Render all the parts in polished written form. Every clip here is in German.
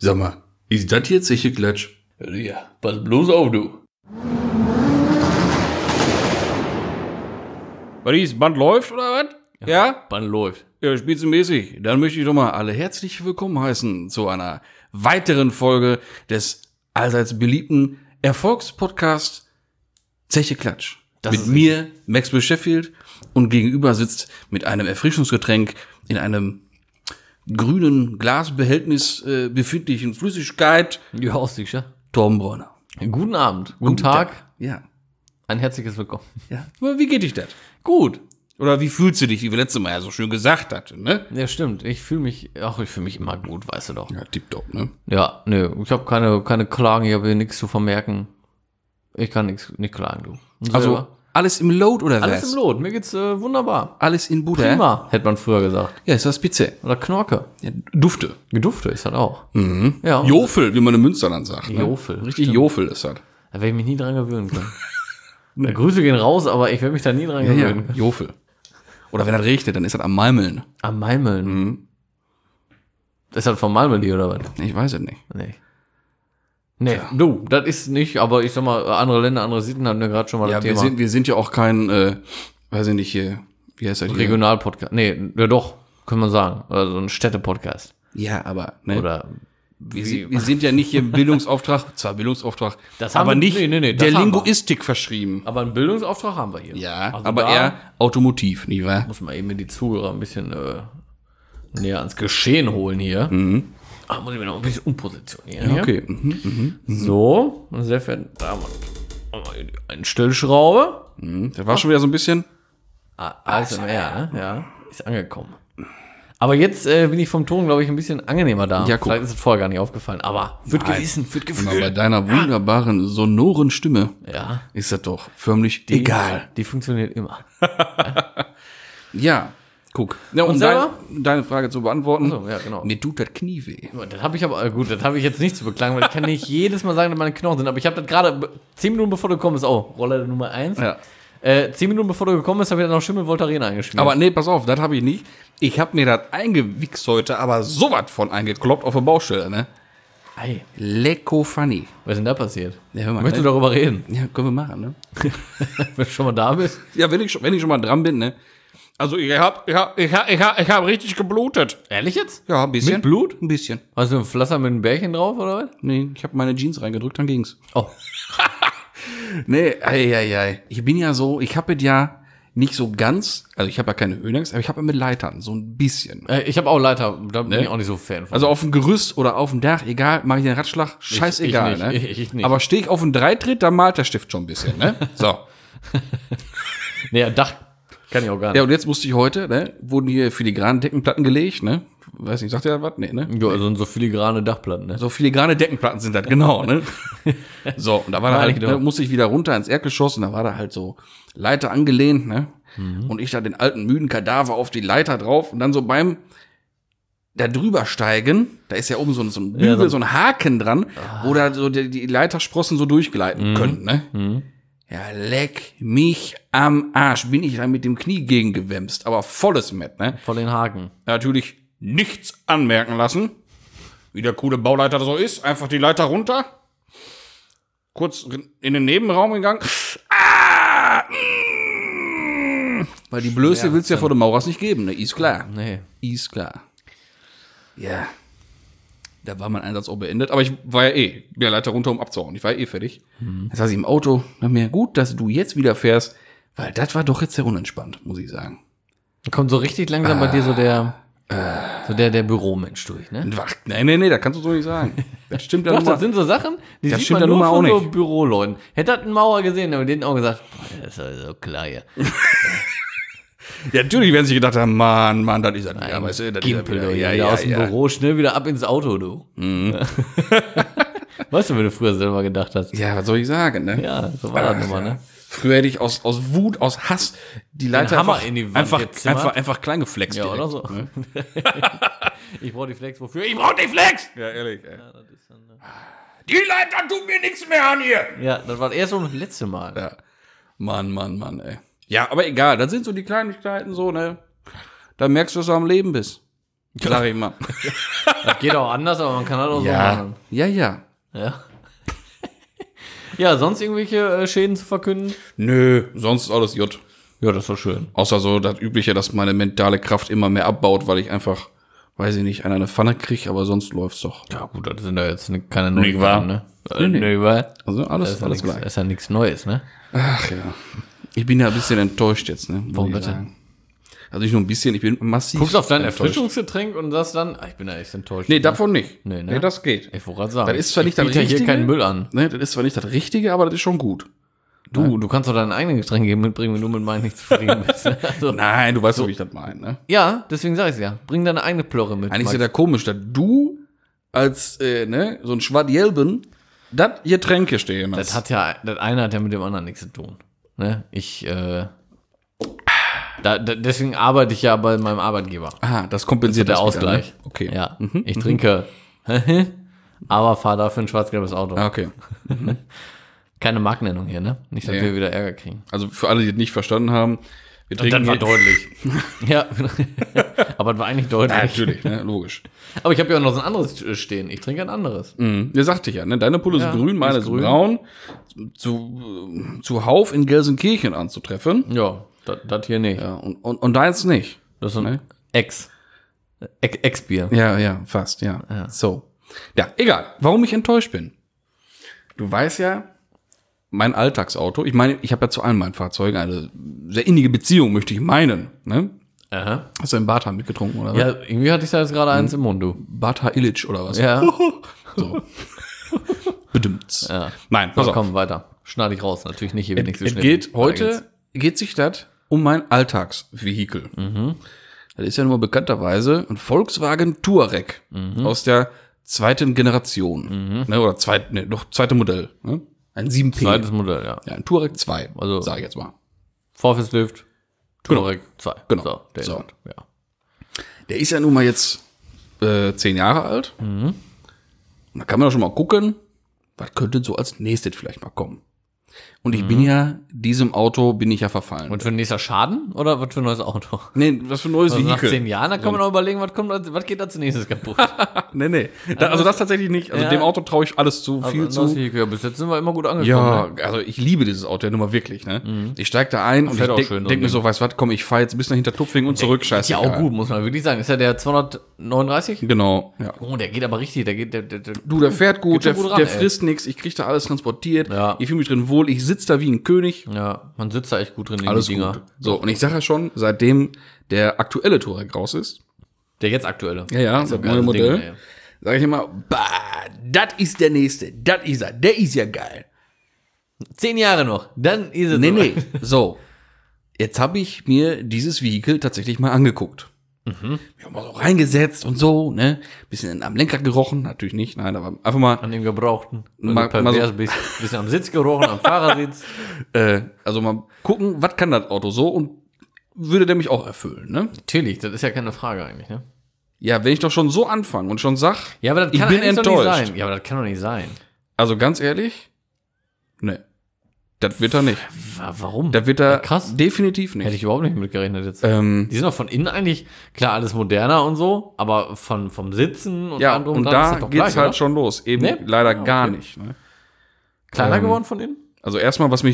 Sag mal, ist das jetzt sicher Klatsch? Ja, pass bloß auf, du. Was ist, Band läuft oder was? Ja? Band läuft. Ja, spitzenmäßig. Dann möchte ich doch mal alle herzlich willkommen heißen zu einer weiteren Folge des allseits beliebten Erfolgspodcasts Zeche Klatsch. Mit mir, Maxwell Sheffield, und gegenüber sitzt mit einem Erfrischungsgetränk in einem grünen Glasbehältnis befindlichen Flüssigkeit. Ja, sicher. Torben Bräuner. Guten Abend. Guten Tag. Ja. Ein herzliches Willkommen. Ja. Aber wie geht dich das? Gut. Oder wie fühlst du dich, wie wir letztes Mal ja so schön gesagt hatten, ne? Ja, stimmt. Ich fühle mich immer gut, weißt du doch. Ja, tipptopp, ne? Ja, nö. Ich habe keine Klagen, ich habe hier nichts zu vermerken. Ich kann nicht klagen, du. Und Also, selber? alles im Load oder was? Alles im Lot. Mir geht's wunderbar. Alles in Butter? Prima, hätte man früher gesagt. Ja, ist das Spitze. Oder Knorke. Ja, Dufte. Gedufte ist das auch. Ja. Jofel, wie man in Münsterland sagt. Ne? Jofel, Richtig stimmt. Jofel ist das. Da werde ich mich nie dran gewöhnen können. Ja, Grüße gehen raus, aber ich werde mich da nie dran gewöhnen können. Jofel. Oder wenn das regnet, dann ist das am Malmeln. Am Malmeln. Ist das vom Malmeli oder was? Ich weiß es nicht. Nee, du, das ist nicht, aber ich sag mal, andere Länder, andere Sitten hatten wir gerade schon mal Ja, das Thema. wir sind ja auch kein, weiß ich nicht, hier, wie heißt das hier? Regionalpodcast. Nee, ja doch, kann man sagen. Also ein Städtepodcast. Ja, aber, ne? Oder wir sind ja nicht hier im Bildungsauftrag, zwar Bildungsauftrag, Das haben aber wir- nicht nee, das der haben wir. Linguistik verschrieben. aber einen Bildungsauftrag haben wir hier. Ja, Also aber da eher Automotiv, nicht wahr? muss man eben die Zuhörer ein bisschen näher ans Geschehen holen hier. Ah, muss ich mir noch ein bisschen umpositionieren. hier. Okay. So, meine sehr verehrten Damen und Herren, eine Stellschraube. Das war schon wieder so ein bisschen. ASMR, ne? Ja, ist angekommen. Aber jetzt bin ich vom Ton, glaube ich, ein bisschen angenehmer da. Ja, guck. Vielleicht ist es vorher gar nicht aufgefallen, aber für Gewissen, für Aber bei Gefühl. deiner wunderbaren, sonoren Stimme Ja, ist das doch förmlich egal. Die funktioniert immer. Ja, guck. Ja, um selber? deine Frage zu beantworten. So, ja, genau. Mir tut das Knie weh. Das habe ich aber, gut, das habe ich jetzt nicht zu beklagen, weil ich kann nicht jedes Mal sagen, dass meine Knochen sind. Aber ich habe das gerade 10 Minuten bevor du gekommen bist, Rolle Nummer 1. Ja. 10 Minuten bevor du gekommen bist, habe ich dann noch Schimmelvoltaren eingeschmiert. Aber nee, pass auf, das habe ich nicht. Ich habe mir das eingewichst heute, aber sowas von eingekloppt auf der Baustelle, ne? Ei, Lecko funny. was ist denn da passiert? Ja, hör mal, Möchtest du ne? darüber reden? Ja, können wir machen, ne? Wenn du schon mal da bist? Ja, wenn ich schon mal dran bin, ne? Also ich hab richtig geblutet. Ehrlich jetzt? Ja, ein bisschen. Mit Blut? Ein bisschen. Hast du ein Pflaster mit einem Bärchen drauf, oder was? Nee, ich habe meine Jeans reingedrückt, dann ging's. Oh. Nee, ei. Ich bin ja so, ich habe es ja nicht so ganz, also ich habe ja keine Höhenangst, aber ich habe ja mit Leitern so ein bisschen. Ich habe auch Leiter, da bin ich auch nicht so Fan von. Also auf dem Gerüst oder auf dem Dach, egal, mache ich den Ratschlag, scheißegal, ich ne? nicht, ich nicht. Aber stehe ich auf dem Dreitritt, dann malt der Stift schon ein bisschen, ne? So. Nee, Dach kann ich auch gar nicht. Ja, und jetzt musste ich heute, ne, wurden hier filigrane Deckenplatten gelegt, ne? Weiß nicht, sagt ihr da was? Nee, ne? Ja, also so filigrane Dachplatten, ne? So filigrane Deckenplatten sind das, genau, ne? So, und da war da halt, genau. ne, musste ich wieder runter ins Erdgeschoss und da war da halt so Leiter angelehnt, ne? Und ich da den alten müden Kadaver auf die Leiter drauf und dann so beim da drüber steigen, da ist ja oben so ein Bügel, so ein Haken dran, wo da so die Leitersprossen so durchgleiten können, ne? Ja, leck mich am Arsch, bin ich da mit dem Knie gegengewämst, aber volles Met, ne? Voll den Haken. Natürlich nichts anmerken lassen, wie der coole Bauleiter so ist, einfach die Leiter runter, kurz in den Nebenraum gegangen, weil die Blöße willst du ja vor dem Maurers nicht geben, ne? Ist klar. Nee. Ist klar. Ja. Da war mein Einsatz auch beendet. Aber ich war ja bin ja Leiter runter, um abzuhauen. Ich war ja fertig. Jetzt saß ich im Auto. Na mir gut, dass du jetzt wieder fährst, weil das war doch jetzt sehr unentspannt, muss ich sagen. Da kommt so richtig langsam bei dir so der Büromensch durch, ne? Nee, das kannst du so nicht sagen. Das stimmt ja Doch, nun mal. das sind so Sachen, die Das sieht stimmt man ja nun nur mal von auch so nicht. Büroleuten. Hätte das ein Maurer gesehen, aber denen auch gesagt, boah, das ist ja so klar hier. Ja, natürlich werden sie gedacht haben, Mann, das ist ja nicht. Weißt du, das ist Gimpel, du, ja, aus dem ja. Büro schnell wieder ab ins Auto, du. Weißt du, wenn du früher selber gedacht hast? Ja, was soll ich sagen, ne? Ja, so war das nochmal, ne? Früher hätte ich aus Wut, aus Hass die Leiter Hammer einfach, in die Wand gezimmert. einfach klein geflext. Ja, direkt, oder so. Ne? Ich brauche die Flex, wofür? Ich brauche die Flex! Ja, ehrlich, ey. Ja, das ist dann, Die Leiter tut mir nichts mehr an hier. ja, das war erst so das letzte Mal. Ja. Mann, ey. Ja, aber egal, das sind so die Kleinigkeiten so, ne? Da merkst du, dass du am Leben bist. Sag ich mal. Das geht auch anders, aber man kann halt auch so machen. Ja. Ja. Ja, sonst irgendwelche Schäden zu verkünden? Nö, sonst ist alles J. Ja, das war schön. Außer so das Übliche, dass meine mentale Kraft immer mehr abbaut, weil ich einfach, weiß ich nicht, eine Pfanne kriege, aber sonst läuft's doch. Ja, gut, das sind da jetzt keine Nee, wahr. neuen, ne? Nee. Wahr. Also alles Das gleich. ist ja nichts Neues, ne? Ach ja. Ich bin ja ein bisschen enttäuscht jetzt, ne? Warum muss ich bitte? sagen. Also nicht nur ein bisschen, ich bin massiv Guckst auf dein enttäuscht. Erfrischungsgetränk und sagst dann, ich bin da echt enttäuscht. Nee, davon nicht. Nee, ne? Nee, das geht. Ich wollte gerade sagen, Das ist zwar nicht das biete ja hier Richtige. keinen Müll an. Ne, das ist zwar nicht das Richtige, aber das ist schon gut. Du kannst doch deine eigenen Getränke mitbringen, wenn du mit meinen nicht zufrieden bist. Also, Nein, du weißt doch, wie ich das meine, ne? ja, deswegen sag ich's ja. Bring deine eigene Plörre mit. Eigentlich ist ja Max. da komisch, dass du als, ne, so ein Schwadjelben, das hier Tränke stehen hast. Das eine hat ja mit dem anderen nichts zu tun. Ne? Deswegen arbeite ich ja bei meinem Arbeitgeber. Aha, das kompensiert Der das wieder, Ausgleich. Ne? Okay. Ja, ich trinke, aber fahre dafür ein schwarz-gelbes Auto. Ah, okay. Keine Markennennung hier, ne? Nicht, dass Nee. wir wieder Ärger kriegen. Also für alle, die es nicht verstanden haben, wir trinken Das war hier- deutlich. Ja, aber das war eigentlich deutlich. Ja, natürlich, ne, logisch. Aber ich habe ja auch noch so ein anderes stehen. Ich trinke ein anderes. Mhm. Der sagte ich ja, ne? Deine Pulle Ja, ist grün, meine ist ist grün. braun. Zu Hauf in Gelsenkirchen anzutreffen. Ja, das hier nicht. Ja, und deins nicht. Das ist ein Ne? Ex-Bier. Ja, fast, ja. So. Ja, egal. Warum ich enttäuscht bin. Du weißt ja, mein Alltagsauto, ich meine, ich habe ja zu allen meinen Fahrzeugen eine sehr innige Beziehung, möchte ich meinen. Ne? Aha. Hast du einen Bata mitgetrunken, oder was? Ja, irgendwie hatte ich da jetzt gerade eins im Mund, du. Bata Illich, oder was? Ja. So. Bedimmt's. Ja. Nein, pass So, auf. komm, weiter. Schneide ich raus. Natürlich nicht, hier wird nichts Es geschnitten. geht sich das um mein Alltagsvehikel. Das ist ja nun mal bekannterweise ein Volkswagen Touareg aus der zweiten Generation. Ne, oder zweite Modell. Ne? Ein 7P. Zweites Modell, ja. Ja, ein Touareg 2, Also- sage ich jetzt mal. Vorfahrtslift, Touareg 2. Genau. So, der So. ist das, ja. Der ist ja nun mal jetzt 10 Jahre alt. Und da kann man doch schon mal gucken, was könnte so als nächstes vielleicht mal kommen. Und ich bin ja, diesem Auto bin ich ja verfallen. Und für ein nächster Schaden oder was für ein neues Auto? Nee, was für ein neues Also nach Vehikel. 10 Jahren, da kann man auch überlegen, was geht da zunächst kaputt? Nee. Also das tatsächlich nicht. Also Ja. dem Auto traue ich alles zu, Also viel ein neues zu. Vehikel. Ja, bis jetzt sind wir immer gut angekommen. Ja, Ne? also ich liebe dieses Auto ja nun mal wirklich, ne? Ich steige da ein und fährt auch ich schön, so denk ein mir Ding. so, weißt du was, komm, ich fahre jetzt bis nach Hintertupfing und zurück, scheiße. Ist ja auch gut, muss man wirklich sagen. Ist ja der 239? Genau, ja. Oh, der geht aber richtig. Der Du, der fährt gut, Geht schon gut ran, der ey. frisst nichts, ich krieg da alles transportiert, Ja. ich fühle mich drin wohl, ich sitze da wie ein König, ja, man sitzt da echt gut drin in alles die Dinger. gut. So, und ich sage ja schon, seitdem der aktuelle Touareg raus ist, Der jetzt aktuelle. ja, Ist das ein neue geiles Modell, Ding, ey. sage ich immer, bah, das ist der nächste, das ist er, der ist ja geil. 10 Jahre noch, dann ist es Nee, so. nee. So. Jetzt habe ich mir dieses Vehikel tatsächlich mal angeguckt. Ich habe mal so reingesetzt und so, ne? Bisschen am Lenkrad gerochen, natürlich nicht, nein, aber einfach mal, An dem Gebrauchten. Mal- Mal, mal so- bisschen am Sitz gerochen, am Fahrersitz. also mal gucken, was kann das Auto so und würde der mich auch erfüllen, ne? Natürlich, das ist ja keine Frage eigentlich, ne? Ja, wenn ich doch schon so anfange und schon sag, Ja, aber das ich kann bin eigentlich doch nicht enttäuscht. sein. Ja, aber das kann doch nicht sein. Also ganz ehrlich, ne. Das wird er nicht. Warum? Das wird er Ja, krass. definitiv Hätte nicht. ich überhaupt nicht mitgerechnet jetzt. Äh, Die sind doch von innen eigentlich, klar, alles moderner und so, aber vom Sitzen und Ja, allem drum und dran ist da das doch geht's gleich, halt oder? schon los. Eben Nee? leider Ah, gar okay. nicht, ne? Kleiner geworden von innen? Also erstmal, was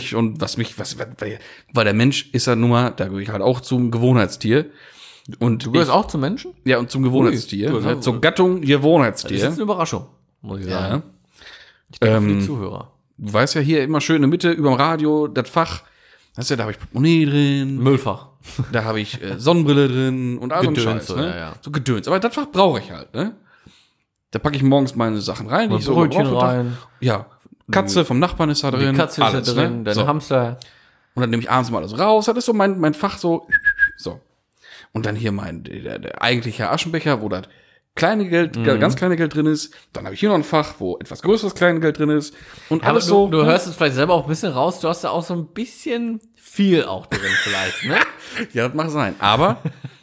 weil der Mensch ist ja nun mal, da gehöre ich halt auch zum Gewohnheitstier. Und Du gehörst auch zu Menschen? ja, und zum Gewohnheitstier. Ui, du, Ne? Zur Gattung Das ist Gewohnheitstier. jetzt eine Überraschung, muss ich sagen. Ja. Ich denke für die Zuhörer. Du weißt ja hier immer schön in der Mitte überm Radio, das Fach, weißt du, da habe ich Portemonnaie drin, Müllfach. da habe ich Sonnenbrille drin und all so ein Gedöns, Scheiß. so, Ne? ja, ja. So Gedöns. Aber das Fach brauche ich halt, ne? Da packe ich morgens meine Sachen rein, die ich so Brötchen brauche. rein, Ja. Katze vom Nachbarn ist da drin. die Katze ist alles, da drin, ne? dein So. Hamster. Und dann nehme ich abends mal alles raus. Das ist so mein Fach so. So. Und dann hier der eigentliche Aschenbecher, wo das kleine Geld, ganz kleine Geld drin ist. Dann habe ich hier noch ein Fach, wo etwas größeres Kleingeld drin ist. Und Aber alles so. du hörst es vielleicht selber auch ein bisschen raus, du hast da auch so ein bisschen viel auch drin vielleicht, ne? Ja, das mag sein. Aber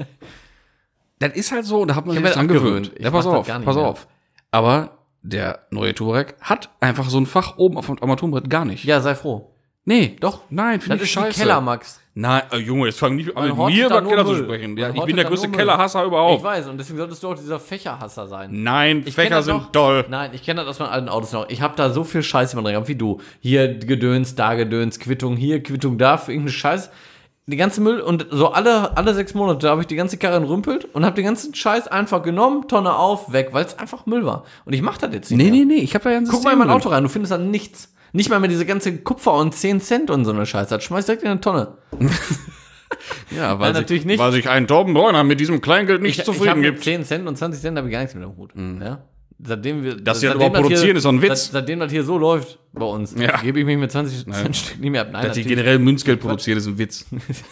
das ist halt so, da hat man Ich sich hab dran mir das gewöhnt. angewöhnt. Ja, Ich pass mach das auf, gar nicht pass mehr. auf. Aber der neue Touareg hat einfach so ein Fach oben auf dem Armaturenbrett gar nicht. Ja, sei froh. Nee, Doch. Nein, finde Das ich ist scheiße. die Keller, Max. Nein, Junge, jetzt fang nicht an, Man mit hortet mir da über nur Keller zu Müll. sprechen. Man Ja, ich hortet bin der da größte nur Müll. Kellerhasser Ich überhaupt. weiß, und deswegen solltest du auch dieser Fächerhasser sein. Nein, Ich kenn Fächer das sind noch. toll. Nein, ich kenne das aus meinen alten Autos noch. Ich habe da so viel Scheiß immer drin gehabt, wie du. Hier Gedöns, da Gedöns, Quittung hier, Quittung da, für irgendeinen Scheiß. Die ganze Müll und so alle 6 Monate habe ich die ganze Karre entrümpelt und habe den ganzen Scheiß einfach genommen, Tonne auf, weg, weil es einfach Müll war. Und ich mache das jetzt nicht mehr. Nee, ich hab da ja ein Guck mal in mein Auto rein, du findest da nichts. Nicht mal mehr diese ganze Kupfer und 10 Cent und so eine Scheiße. Das schmeißt direkt in eine Tonne. Ja, Nein, natürlich nicht. Weil sich ein Torben Bräuner mit diesem Kleingeld nicht Ich zufrieden habe gibt. 10 Cent und 20 Cent habe ich gar nichts mit dem Hut. Ja? Seitdem wir, Dass sie das seitdem überhaupt produzieren, hier, ist doch ein Witz. Seitdem das hier so läuft bei uns, Ja. gebe ich mich mit 20 Cent Stück nicht mehr ab. Nein, Dass die natürlich. generell Münzgeld produzieren, ist ein Witz.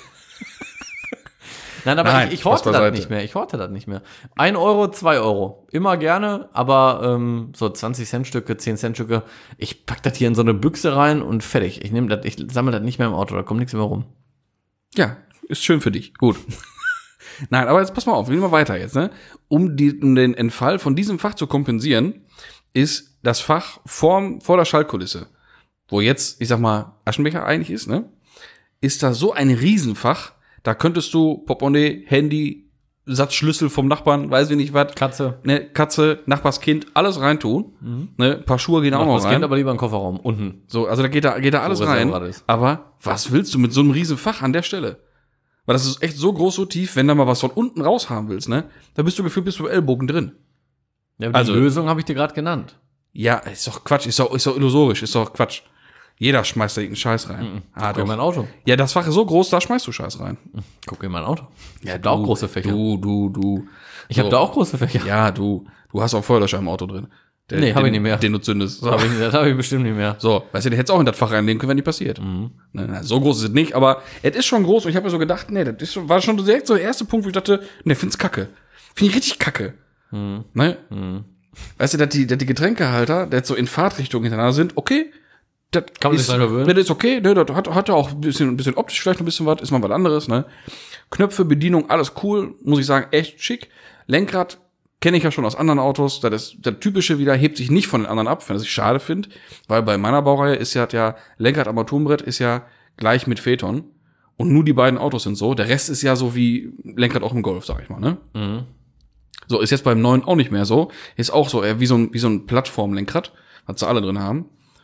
Nein, aber Nein, ich horte Spaß das beiseite. nicht mehr. Ich horte das nicht mehr. 1 Euro, 2 Euro. Immer gerne, aber so 20 Cent Stücke, 10 Cent Stücke. Ich pack das hier in so eine Büchse rein und fertig. Ich sammle das nicht mehr im Auto, da kommt nichts mehr rum. Ja, ist schön für dich. Gut. Nein, aber jetzt pass mal auf, wir gehen mal weiter jetzt, ne? Um den Entfall von diesem Fach zu kompensieren, ist das Fach vor der Schaltkulisse, wo jetzt, ich sag mal, Aschenbecher eigentlich ist, ne? Ist da so ein Riesenfach, da könntest du Portemonnaie, Handy, Satzschlüssel vom Nachbarn, weiß ich nicht was, Katze, Nachbarskind, alles reintun. Ne? Ein paar Schuhe gehen auch noch Das rein. geht aber lieber in den Kofferraum, unten. So, also da geht da alles rein. Reserverad ist. Aber was willst du mit so einem riesen Fach an der Stelle? Weil das ist echt so groß, so tief, wenn du mal was von unten raus haben willst, ne? Da bist du gefühlt bis zum Ellbogen drin. Ja, aber die Lösung habe ich dir gerade genannt. Ja, ist doch Quatsch, ist doch illusorisch, ist doch Quatsch. Jeder schmeißt da irgendeinen Scheiß rein. Guck in mein Auto. Ja, das Fach ist so groß, da schmeißt du Scheiß rein. Guck in mein Auto. Ja, Ich hab da auch große Fächer. Du. Ich habe da auch große Fächer. Ja, du hast auch Feuerlöscher im Auto drin. Nee, hab ich nicht mehr. Den du zündest. So. Das habe ich bestimmt nicht mehr. So, weißt du, den hättest du auch in das Fach reinlegen können, wenn nicht passiert. Ne, so groß ist es nicht, aber es ist schon groß und ich habe mir so gedacht, nee, war schon direkt so der erste Punkt, wo ich dachte, nee, find's kacke. Find ich richtig kacke. Ne? Weißt du, dass die Getränkehalter, der jetzt so in Fahrtrichtung hintereinander sind, okay, das Kann man sich dran gewöhnen. Das ist okay, ne, das hat ja auch ein bisschen optisch vielleicht ein bisschen was, ist mal was anderes, ne? Knöpfe, Bedienung, alles cool, muss ich sagen, echt schick. Lenkrad kenne ich ja schon aus anderen Autos, das ist der typische wieder, hebt sich nicht von den anderen ab, was ich schade finde, weil bei meiner Baureihe ist ja Lenkrad, Armaturenbrett ist ja gleich mit Phaeton und nur die beiden Autos sind so, der Rest ist ja so wie Lenkrad auch im Golf, sag ich mal, ne? So, ist jetzt beim neuen auch nicht mehr so, ist auch so, eher wie so ein Plattformlenkrad, was sie alle drin haben.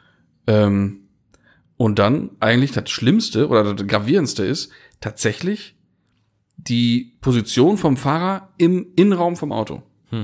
Und dann eigentlich das Schlimmste oder das Gravierendste ist tatsächlich die Position vom Fahrer im Innenraum vom Auto.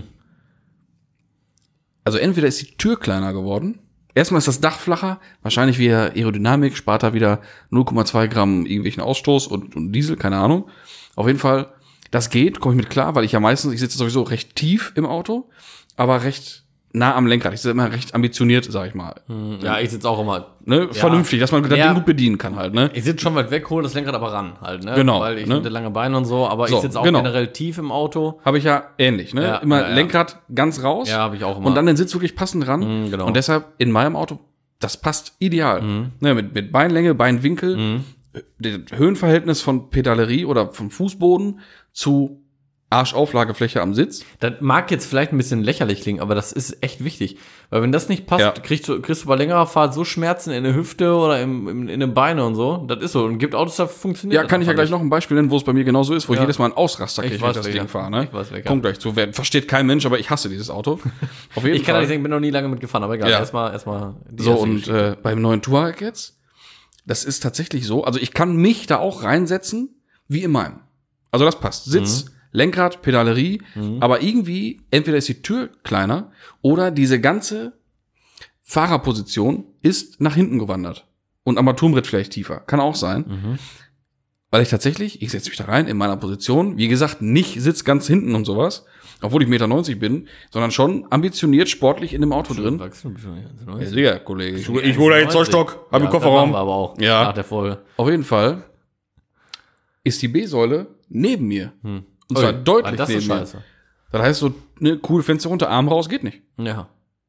Also entweder ist die Tür kleiner geworden, erstmal ist das Dach flacher, wahrscheinlich via Aerodynamik, spart da wieder 0,2 Gramm irgendwelchen Ausstoß und Diesel, keine Ahnung. Auf jeden Fall, das geht, komme ich mit klar, weil ich sitze sowieso recht tief im Auto, aber recht nah am Lenkrad. Ich sitze immer recht ambitioniert, sag ich mal. Ja, ich sitze auch immer. Ne? Ja. Vernünftig, dass man das Ding gut bedienen kann halt, ne? Ich sitze schon weit weg, hole das Lenkrad aber ran halt, ne? Genau, Weil ich ne? hatte lange Beine und so, aber So, ich sitze auch genau. generell tief im Auto. Habe ich ja ähnlich, ne? Ja, Immer ja. Lenkrad ganz raus. Ja, habe ich auch immer. Und dann den Sitz wirklich passend ran. genau. Und deshalb in meinem Auto, das passt ideal. Ne, mit Beinlänge, Beinwinkel, das Höhenverhältnis von Pedalerie oder vom Fußboden zu Arschauflagefläche am Sitz. Das mag jetzt vielleicht ein bisschen lächerlich klingen, aber das ist echt wichtig. Weil wenn das nicht passt, Ja. kriegst du bei längerer Fahrt so Schmerzen in der Hüfte oder in den Beinen und so. Das ist so. Und gibt Autos, da funktioniert Ja, das kann ich ja einfach gleich noch ein Beispiel nennen, wo es bei mir genauso ist, wo ich Ja. jedes Mal einen Ausraster kriege, Ich wenn ich weiß, das welcher. Ding fahre. Ne? Ich weiß, welcher. Kommt gleich zu. Versteht kein Mensch, aber ich hasse dieses Auto. Auf jeden Ich kann Fall. nicht sagen, bin noch nie lange mitgefahren, aber egal. Ja. Erstmal die So, erste und Geschichte. beim neuen Touareg jetzt, das ist tatsächlich so, also ich kann mich da auch reinsetzen, wie in meinem. Also das passt. Sitz, Lenkrad, Pedalerie, aber irgendwie, entweder ist die Tür kleiner oder diese ganze Fahrerposition ist nach hinten gewandert. Und Armaturenbrett vielleicht tiefer. Kann auch sein. Weil ich setze mich da rein in meiner Position, wie gesagt, nicht sitz ganz hinten und sowas, obwohl ich 1,90 Meter bin, sondern schon ambitioniert, sportlich in dem Auto drin. Wachst du ein bisschen, Ja, sicher, Kollege. Ich hole da jetzt Zollstock, hab im Kofferraum. Das machen wir aber auch Ja. nach der Folge. Auf jeden Fall ist die B-Säule neben mir. Und zwar deutlich das neben ist mir. scheiße. Das heißt so, ne, cool, Fenster runter, Arm raus, geht nicht. Ja.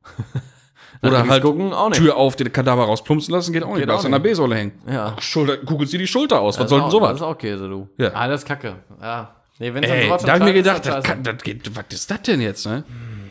Oder Dann halt gucken, auch nicht. Tür auf, den Kadaver rausplumpsen lassen, geht auch nicht. Geht Bleibst auch an der nicht. B-Säule hängen. Ja. Schulter, guckst dir die Schulter aus. Was Das soll ist denn auch- sowas? Das ist auch Käse, du. Ja. Ah, das ist Kacke. Ja. Nee, wenn Ey, sowas da hab ich mir ist, gedacht, ist das geht, was ist das denn jetzt, ne?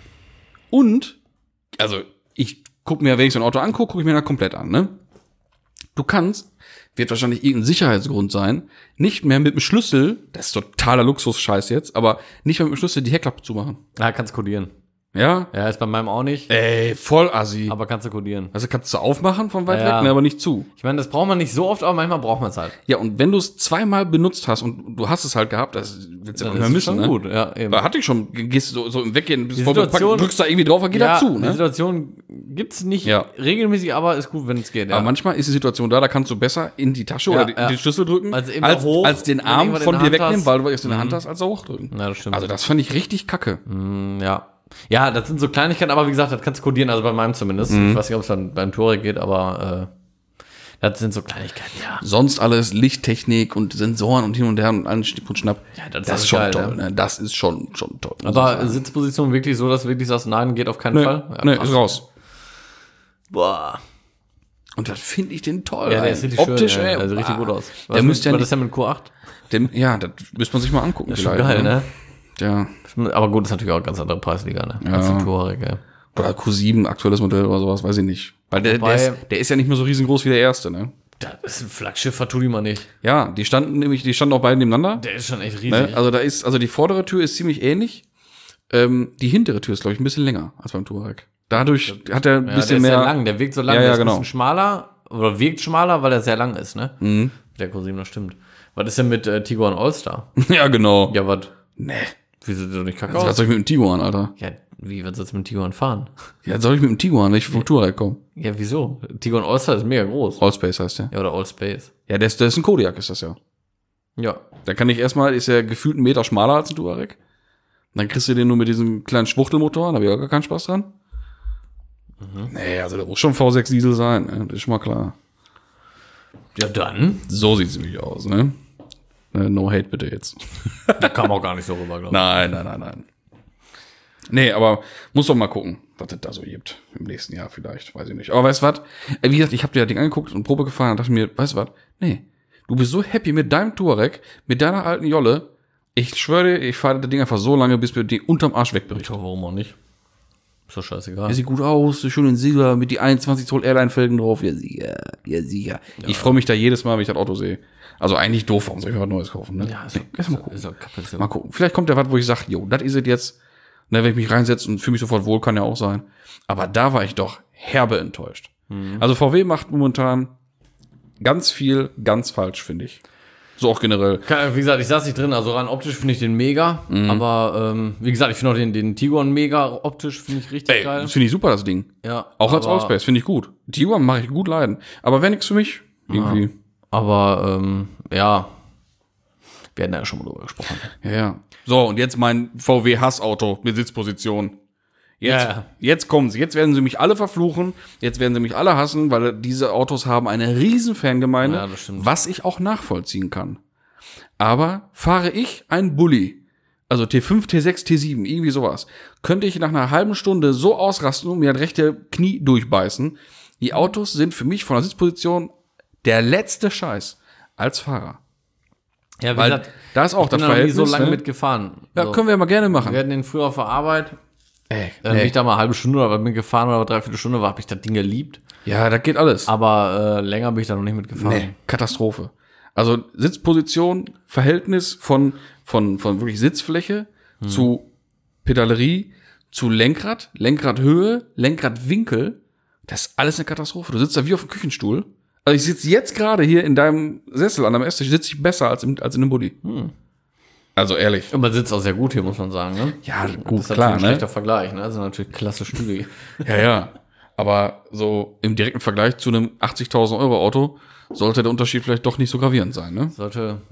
Und, also, ich guck mir, wenn ich so ein Auto angucke, gucke ich mir das komplett an, ne? Du kannst, wird wahrscheinlich irgendein Sicherheitsgrund sein, nicht mehr mit dem Schlüssel, das ist totaler Luxus-Scheiß jetzt, aber nicht mehr mit dem Schlüssel die Heckklappe zumachen. Ja, kannst kodieren. Ja? Ja, ist bei meinem auch nicht. Ey, voll assi. Aber kannst du kodieren. Also kannst du aufmachen von weit Ja. weg, ne, aber nicht zu. Ich meine, das braucht man nicht so oft, aber manchmal braucht man es halt. Ja, und wenn du es zweimal benutzt hast und du hast es halt gehabt, das willst du ja auch nicht mehr ist missen, schon ne? gut, ja, eben. Da hatte ich schon, gehst du so im Weggehen, bist voll Situation- bepackt, drückst da irgendwie drauf, dann geht er zu, Die ne? Situation gibt's nicht Ja. regelmäßig, aber ist gut, wenn es geht. Ja. Aber manchmal ist die Situation da kannst du besser in die Tasche Ja, oder ja. den Schlüssel drücken, Also eben hoch, als den wenn Arm irgendwas von in dir der Hand wegnehmen, hast. weil du es in der Hand hast, als auch hochdrücken. Ja, das stimmt. Also das fand ich richtig kacke. Ja. Ja, das sind so Kleinigkeiten, aber wie gesagt, das kannst du kodieren, also bei meinem zumindest. Ich weiß nicht, ob es dann beim Touareg geht, aber das sind so Kleinigkeiten, ja. Sonst alles Lichttechnik und Sensoren und hin und her und allen Schnipp und Schnapp. Ja, das das ist ist schon geil, toll, ne? ne? Das ist schon toll. muss ich Aber sagen. Sitzposition wirklich so, dass du wirklich sagst, nein, geht auf keinen Fall? Ja, nee, krass. ist raus. Boah. Und das finde ich den toll. Ja, der ey. ist richtig Optisch, schön. ey. Der sieht richtig gut aus. Der müsste ja war nicht, das ja mit Q8? ja, das müsste man sich mal angucken. Das ist schon vielleicht, geil, ne? Ja. Aber gut, ist natürlich auch eine ganz andere Preisliga, ne? Als die Touareg, ey. Oder Q7, aktuelles Modell oder sowas, weiß ich nicht. Weil der ist ja nicht mehr so riesengroß wie der erste, ne? Das ist ein Flaggschiff, vertu die mal nicht. Ja, die standen auch beide nebeneinander. Der ist schon echt riesig. Ne? Also die vordere Tür ist ziemlich ähnlich. Die hintere Tür ist, glaube ich, ein bisschen länger als beim Touareg. Dadurch hat er ein Ja, bisschen der ist mehr. sehr lang, der wirkt so lang, Ja, der ja, ist genau. ein bisschen schmaler, oder wirkt schmaler, weil er sehr lang ist, ne? Mhm. Der Q7, das stimmt. Was ist denn mit Tiguan All-Star? Ja, genau. Ja, was? Nee. Wieso sieht der nicht kacke Was aus? soll ich mit dem Tiguan, Alter? Ja, wie, was sollst du mit dem Tiguan fahren? Ja, soll ich mit dem Tiguan, nicht vom Touareg kommen? Ja, wieso? Tiguan All-Star ist mega groß. Allspace heißt der. Ja, oder All-Space. Ja, der ist ein Kodiaq, ist das ja. Ja. Da kann ich erstmal, ist ja gefühlt 1 Meter schmaler als ein Touareg. Dann kriegst du den nur mit diesem kleinen Schwuchtelmotor, da habe ich auch gar keinen Spaß dran. Nee, also da muss schon V6 Diesel sein, ne? Das ist schon mal klar. Ja, dann. So sieht's nämlich aus, ne? No hate bitte jetzt. Da kam auch gar nicht so rüber, glaube ich. Nein. Nee, aber muss doch mal gucken, was das da so gibt. Im nächsten Jahr vielleicht, weiß ich nicht. Aber weißt du was? Wie gesagt, ich habe dir das Ding angeguckt und Probe gefahren und dachte mir, weißt du was? Nee, du bist so happy mit deinem Touareg, mit deiner alten Jolle. Ich schwöre dir, ich fahre das Ding einfach so lange, bis wir die unterm Arsch wegberichten. Ja, warum auch nicht? Ist doch scheißegal. Er sieht gut aus, schön in Silber, mit die 21 Zoll Airline-Felgen drauf. Ja, sicher. Ja. Ich freue mich da jedes Mal, wenn ich das Auto sehe. Also eigentlich doof, warum soll ich mir was Neues kaufen, ne? Ja, Erst mal gucken. ist doch Kappe. Mal gucken. Vielleicht kommt ja was, wo ich sage, jo, das ist es jetzt. Ne, wenn ich mich reinsetze und fühle mich sofort wohl, kann ja auch sein. Aber da war ich doch herbe enttäuscht. Also VW macht momentan ganz viel ganz falsch, finde ich. So auch generell. Wie gesagt, ich saß nicht drin, also rein optisch finde ich den mega. Aber wie gesagt, ich finde auch den Tiguan mega optisch, finde ich richtig geil. Das finde ich super, das Ding. Ja, Auch als aber- Allspace, finde ich gut. Tiguan mache ich gut leiden. Aber wäre nichts für mich. Irgendwie. Aber ja, wir hatten ja schon mal drüber gesprochen. Ja. So, und jetzt mein VW-Hassauto mit Sitzposition. Ja. Jetzt kommen sie. Jetzt werden sie mich alle verfluchen. Jetzt werden sie mich alle hassen, weil diese Autos haben eine riesen Fangemeinde, Ja, das stimmt. was ich auch nachvollziehen kann. Aber fahre ich ein Bulli, also T5, T6, T7, irgendwie sowas, könnte ich nach einer halben Stunde so ausrasten und mir das rechte Knie durchbeißen. Die Autos sind für mich von der Sitzposition der letzte Scheiß als Fahrer. Ja, wie Weil gesagt, da ist auch ich bin das da noch nie Verhältnis. so lange ne? mitgefahren. Ja, So. können wir mal gerne machen. Wir hatten den früher auf der Arbeit. Ey, Dann bin ich da mal eine halbe Stunde oder was mitgefahren oder 3/4 Stunde, habe ich das Ding geliebt. Ja, da geht alles. Aber länger bin ich da noch nicht mitgefahren. Nee, Katastrophe. Also Sitzposition, Verhältnis von wirklich Sitzfläche zu Pedalerie, zu Lenkrad, Lenkradhöhe, Lenkradwinkel. Das ist alles eine Katastrophe. Du sitzt da wie auf dem Küchenstuhl. Also ich sitze jetzt gerade hier in deinem Sessel an deinem Esstisch, sitze ich besser als in einem Bulli. Also ehrlich. Und man sitzt auch sehr gut hier, muss man sagen. Ne? Ja, Das gut, ist klar, natürlich ein ne? schlechter Vergleich. Ne? Das sind natürlich klasse Stühle. Ja. Aber so im direkten Vergleich zu einem 80.000 Euro Auto sollte der Unterschied vielleicht doch nicht so gravierend sein, ne? Sollte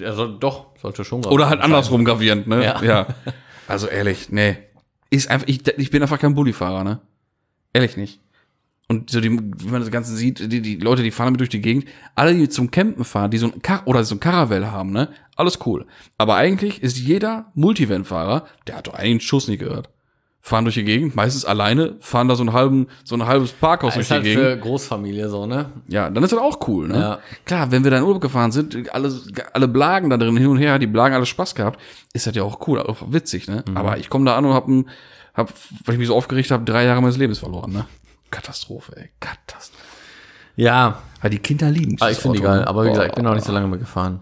schon. Oder halt andersrum gravierend, ne? Ja. Also ehrlich, nee. Ist einfach, ich bin einfach kein Bullifahrer, ne? Ehrlich nicht. Und so wenn man das Ganze sieht, die Leute, die fahren damit durch die Gegend, alle, die zum Campen fahren, die so ein Caravelle haben, ne? Alles cool. Aber eigentlich ist jeder Multivan-Fahrer, der hat doch eigentlich einen Schuss nie gehört. Fahren durch die Gegend, meistens alleine, fahren da so ein halbes Parkhaus durch ist die halt Gegend. für Großfamilie so, ne? Ja, dann ist das auch cool, ne? Ja. Klar, wenn wir da in Urlaub gefahren sind, alle Blagen da drin hin und her, die Blagen alle Spaß gehabt, ist das ja auch cool, auch witzig, ne? Aber ich komme da an und hab, weil ich mich so aufgeregt habe, 3 Jahre meines Lebens verloren, ne? Katastrophe, ey. Katastrophe. Ja, Weil die Kinder lieben ich finde die geil. Aber wie gesagt, ich bin noch nicht so lange mehr gefahren.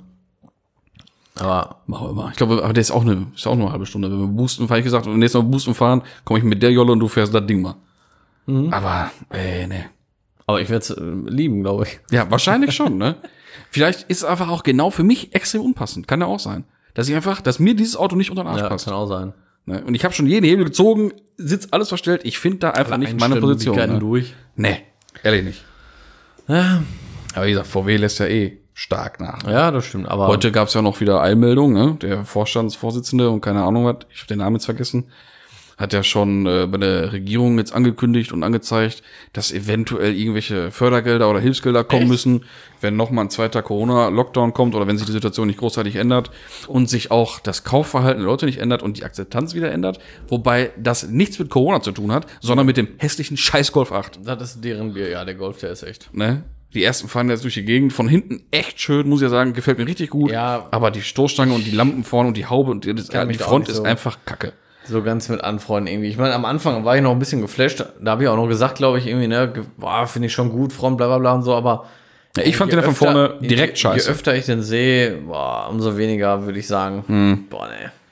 Aber machen wir mal. Ich glaube, aber der ist auch nur eine halbe Stunde. Wenn wir boosten, habe ich gesagt, und nächstes Mal boosten fahren, komme ich mit der Jolle und du fährst das Ding mal. Aber, nee. Aber ich werde es lieben, glaube ich. Ja, wahrscheinlich schon, ne? Vielleicht ist es einfach auch genau für mich extrem unpassend. Kann ja auch sein. Dass mir dieses Auto nicht unter den Arsch passt. Kann auch sein. Ne? Und ich habe schon jeden Hebel gezogen, Sitz alles verstellt. Ich finde da einfach nicht meine Position. Ne? Durch. Nee, ehrlich nicht. Ja. Aber wie gesagt, VW lässt ja stark nach. Ja, das stimmt. Aber Heute gab es ja noch wieder Eilmeldung, ne? Der Vorstandsvorsitzende und keine Ahnung was, ich habe den Namen jetzt vergessen, hat ja schon bei der Regierung jetzt angekündigt und angezeigt, dass eventuell irgendwelche Fördergelder oder Hilfsgelder kommen müssen, wenn nochmal ein zweiter Corona-Lockdown kommt oder wenn sich die Situation nicht großartig ändert und sich auch das Kaufverhalten der Leute nicht ändert und die Akzeptanz wieder ändert, wobei das nichts mit Corona zu tun hat, sondern mit dem hässlichen Scheiß Golf 8. das ist deren Bier. Ja, der Golf, der ist echt. Ne? Die ersten fahren jetzt durch die Gegend, von hinten echt schön, muss ich ja sagen, gefällt mir richtig gut. Ja. Aber die Stoßstange und die Lampen vorne und die Haube und die Front ist so einfach kacke. So ganz mit anfreunden irgendwie. Ich meine, am Anfang war ich noch ein bisschen geflasht. Da habe ich auch noch gesagt, glaube ich, irgendwie, ne, finde ich schon gut, Front, bla bla bla und so, aber Ja, ich fand den von vorne direkt scheiße. Je öfter ich den sehe, umso weniger würde ich sagen, boah,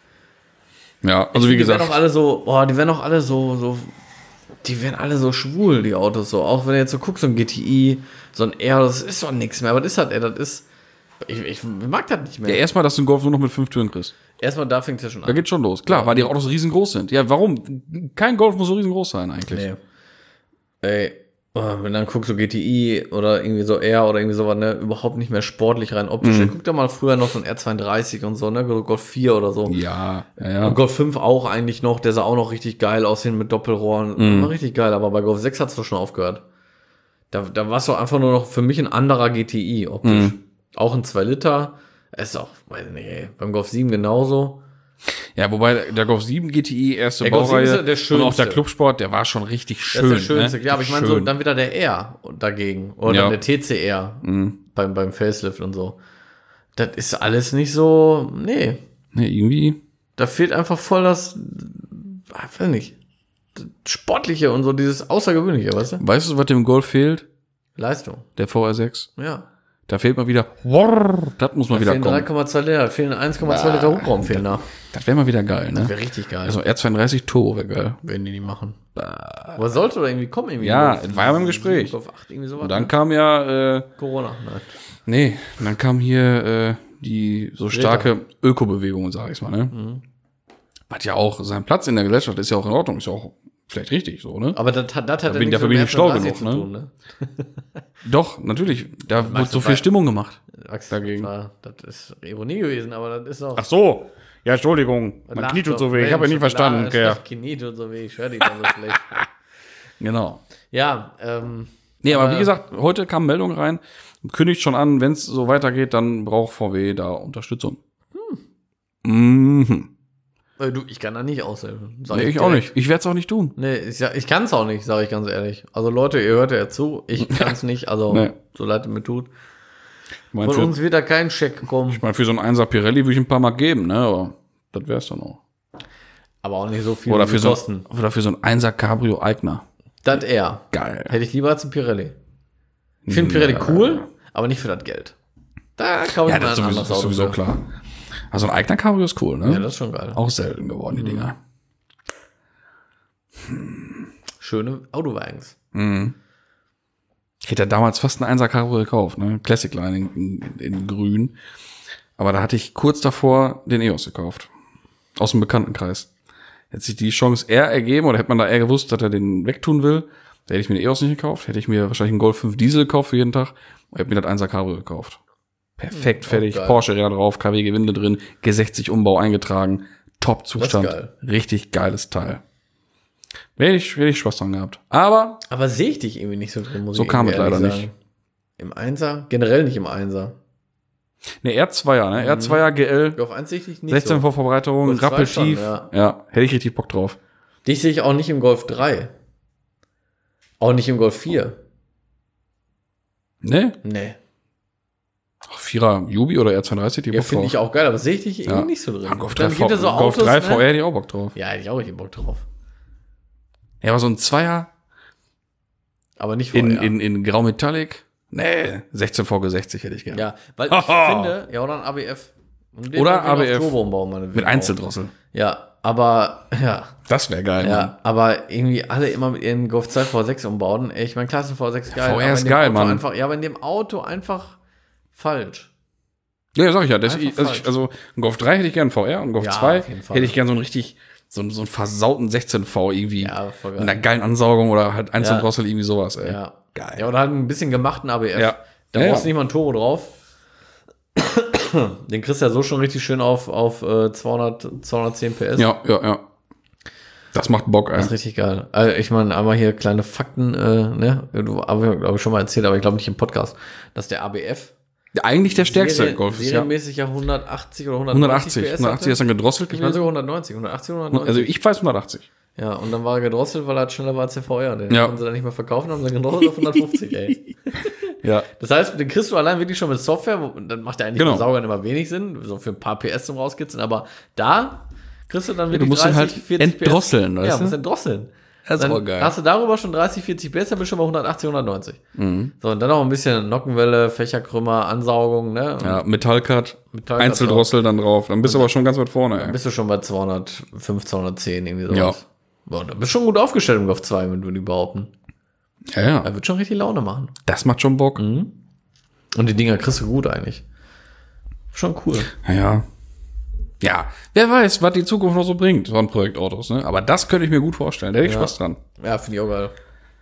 ne. Ja, also wie gesagt. Die werden auch alle so, die werden alle so schwul, die Autos so. Auch wenn du jetzt so guckst, so ein GTI, so ein R, das ist doch nichts mehr. Aber das ist halt, ich mag das nicht mehr. Ja, erstmal, dass du einen Golf nur noch mit 5 Türen kriegst. Erstmal da fängt es ja schon an. Da geht schon los. Klar, weil die Autos riesengroß sind. Ja, warum? Kein Golf muss so riesengroß sein eigentlich. Nee. Ey, wenn dann guckst, so GTI oder irgendwie so R oder irgendwie sowas, ne, überhaupt nicht mehr sportlich rein optisch. Guck da mal früher noch so ein R32 und so, ne, Golf 4 oder so. Ja. Und Golf 5 auch eigentlich noch, der sah auch noch richtig geil aus, hin mit Doppelrohren. War richtig geil, aber bei Golf 6 hat's doch schon aufgehört. Da war es doch einfach nur noch für mich ein anderer GTI optisch. Auch ein 2 Liter. Ist auch, weiß nicht, ey, beim Golf 7 genauso. Ja, wobei der Golf 7 GTI, erste Der Golf 7 Baureihe ist der schönste. und auch der Clubsport, der war schon richtig schön. Das ist der schönste. Ne? Ja, aber ich meine so, dann wieder der R dagegen. Oder dann der TCR beim Facelift und so. Das ist alles nicht so, nee. Ne, irgendwie. Da fehlt einfach voll das, weiß nicht, das Sportliche und so dieses Außergewöhnliche, weißt du? Weißt du, was dem Golf fehlt? Leistung. Der VR6. Ja. Da fehlt mal wieder, das muss mal wieder kommen. 3,2 Liter, fehlen 1,2 Liter Hubraum fehlen da. Das wäre mal wieder geil, ne? Das wäre richtig geil. Also R32 Turbo wäre geil. Werden die nicht machen. Aber sollte oder irgendwie kommen irgendwie. Ja, war ja beim Gespräch. Auf 8, irgendwie sowas, Und dann kam ja, Corona. Nein. nee, dann kam hier die so starke Ökobewegung, sag ich mal, ne? Hat ja auch seinen Platz in der Gesellschaft, ist ja auch in Ordnung, ist ja auch vielleicht richtig so, ne? Aber das hat ja nichts dafür mit bin ich schlau R32 genug, zu ne? tun, ne? Doch, natürlich, da wird so viel bei- Stimmung gemacht. Dagegen. Das ist Ironie gewesen, aber das ist auch. Ach so, ja, Entschuldigung, mein Knie tut so weh, ich habe ja nicht verstanden, Kerl. Knie tut so weh, ich höre dich dann so schlecht. Genau. Ja, Nee, aber wie gesagt, heute kam Meldung rein, kündigt schon an, wenn es so weitergeht, dann braucht VW da Unterstützung. du, ich kann da nicht aushelfen. Nee, ich auch nicht. Ich werde es auch nicht tun. Nee, ich kann es auch nicht, sage ich ganz ehrlich. Also Leute, ihr hört ja zu, ich kann es nicht, also Nee. so leid es mir tut. Ich mein, Von uns wird da kein Scheck kommen. für so einen 1er Pirelli würde ich ein paar Mal geben, ne? Aber das wär's dann auch. Aber auch nicht so viel Oder wie für die kosten. so ein 1er Cabrio Eigner. Das eher. Geil. Hätte ich lieber als ein Pirelli. Ich finde Pirelli cool, aber nicht für das Geld. Da kaufe ich Ja, mal das ein ist anderes Auto. sowieso klar. Also ein Eigner Cabrio ist cool, ne? Ja, das ist schon geil. Auch selten geworden, die Dinger. Schöne Autowagens. Ich hätte ja damals fast einen 1er Cabrio gekauft, ne? Classic Line in grün. Aber da hatte ich kurz davor den EOS gekauft. Aus dem Bekanntenkreis. Hätte sich die Chance eher ergeben, oder hätte man da eher gewusst, dass er den wegtun will, da hätte ich mir den EOS nicht gekauft. Hätte ich mir wahrscheinlich einen Golf 5 Diesel gekauft für jeden Tag und hätte mir das 1er Cabrio gekauft. Perfekt, fertig. geil. Porsche-Räder drauf, KW-Gewinde drin, G60 Umbau eingetragen. Top-Zustand. Das ist geil. Richtig geiles Teil. Hätte ich Spaß dran gehabt. Aber Aber sehe ich dich irgendwie nicht so drin, muss So ich kam irgendwie es leider ehrlich nicht. sagen. Im Einser? Generell nicht im Einser. ne, R2er, ne? R2er GL, Auf 1 sehe ich dich nicht 16 so. vor Verbreiterung, Golf 2 rappeltief. schon, Ja, hätte ich richtig Bock drauf. Dich sehe ich auch nicht im Golf 3. Auch nicht im Golf 4. Ne? Nee. Ach, 4er Jubi oder R32, die Ja, Bock finde drauf. ich auch geil, aber sehe ich dich irgendwie Ja. nicht so drin. Ja, Golf 3, Dann gibt es so Golf Autos, 3 ne? VR hätte ich auch Bock drauf. Ja, hätte ich auch richtig Bock drauf. Ja, aber so ein Zweier Aber nicht VR. in Grau Metallic, Nee, 16 VG60 hätte ich gerne. Ja, weil ich finde, ja, oder ein ABF. Und den Oder können wir auf ABF. Turbo umbauen, meinetwegen Mit auch. Einzeldrossel. Ja, aber, ja. Das wäre geil. Mann. Ja, aber irgendwie alle immer mit ihren Golf 2 V6 umbauen. Ey, ich meine, klar ist ein V6 geil. VR aber ist in dem geil, Auto Mann. Einfach, ja, aber in dem Auto einfach falsch. Ja, sag ich ja. Einfach Also ein Golf 3 hätte ich gerne VR und Golf Ja, 2 auf jeden Fall. hätte ich gerne so einen richtig, so einen versauten 16V irgendwie. Ja, voll geil. Mit einer geilen Ansaugung oder halt Einzeldrossel, irgendwie sowas, ey. Ja. Geil. Ja, oder halt ein bisschen gemachten ABF. Ja. Da Ja, brauchst du ja. nicht mal ein Turbo drauf. Den kriegst du ja so schon richtig schön auf 210 PS. Ja. Das macht Bock, ey. Das ist richtig geil. Also ich meine, einmal hier kleine Fakten, ne? Du habe ich, glaube ich, schon mal erzählt, aber ich glaube nicht im Podcast, dass der ABF Eigentlich der stärkste Golf ist, ja. serienmäßig ja 180 oder 190 PS 180 ist dann gedrosselt Ich meine sogar gewesen. 190, 190. Also ich weiß 180. Ja, und dann war er gedrosselt, weil er halt schneller war als der VR. Den Ja. konnten sie dann nicht mehr verkaufen, haben sie gedrosselt auf 150, ey. Ja. Das heißt, den kriegst du allein wirklich schon mit Software, dann macht der eigentlich Genau. beim Saugern immer wenig Sinn, so für ein paar PS zum Rauskitzeln, aber da kriegst du dann du wirklich musst ihn halt entdrosseln, PS. weißt Ja, du? musst entdrosseln. Das ist Dann auch geil. hast du darüber schon 30, 40 PS, dann bist du schon bei 180, 190. Mhm. So, und dann noch ein bisschen Nockenwelle, Fächerkrümmer, Ansaugung, ne? Und Ja, Metallcut, Metallcut Einzeldrossel dann drauf. Dann bist du aber schon ganz weit vorne, dann ey. bist du schon bei 205, 210, irgendwie sowas. Ja. Boah, da bist du schon gut aufgestellt im Golf 2, wenn du die behaupten. Ja. Da wird schon richtig Laune machen. Das macht schon Bock. Und die Dinger kriegst du gut eigentlich. Schon cool. Ja. Ja, wer weiß, was die Zukunft noch so bringt von Projektautos, ne? Aber das könnte ich mir gut vorstellen. Da hätte ich Spaß dran. Ja, finde ich auch geil.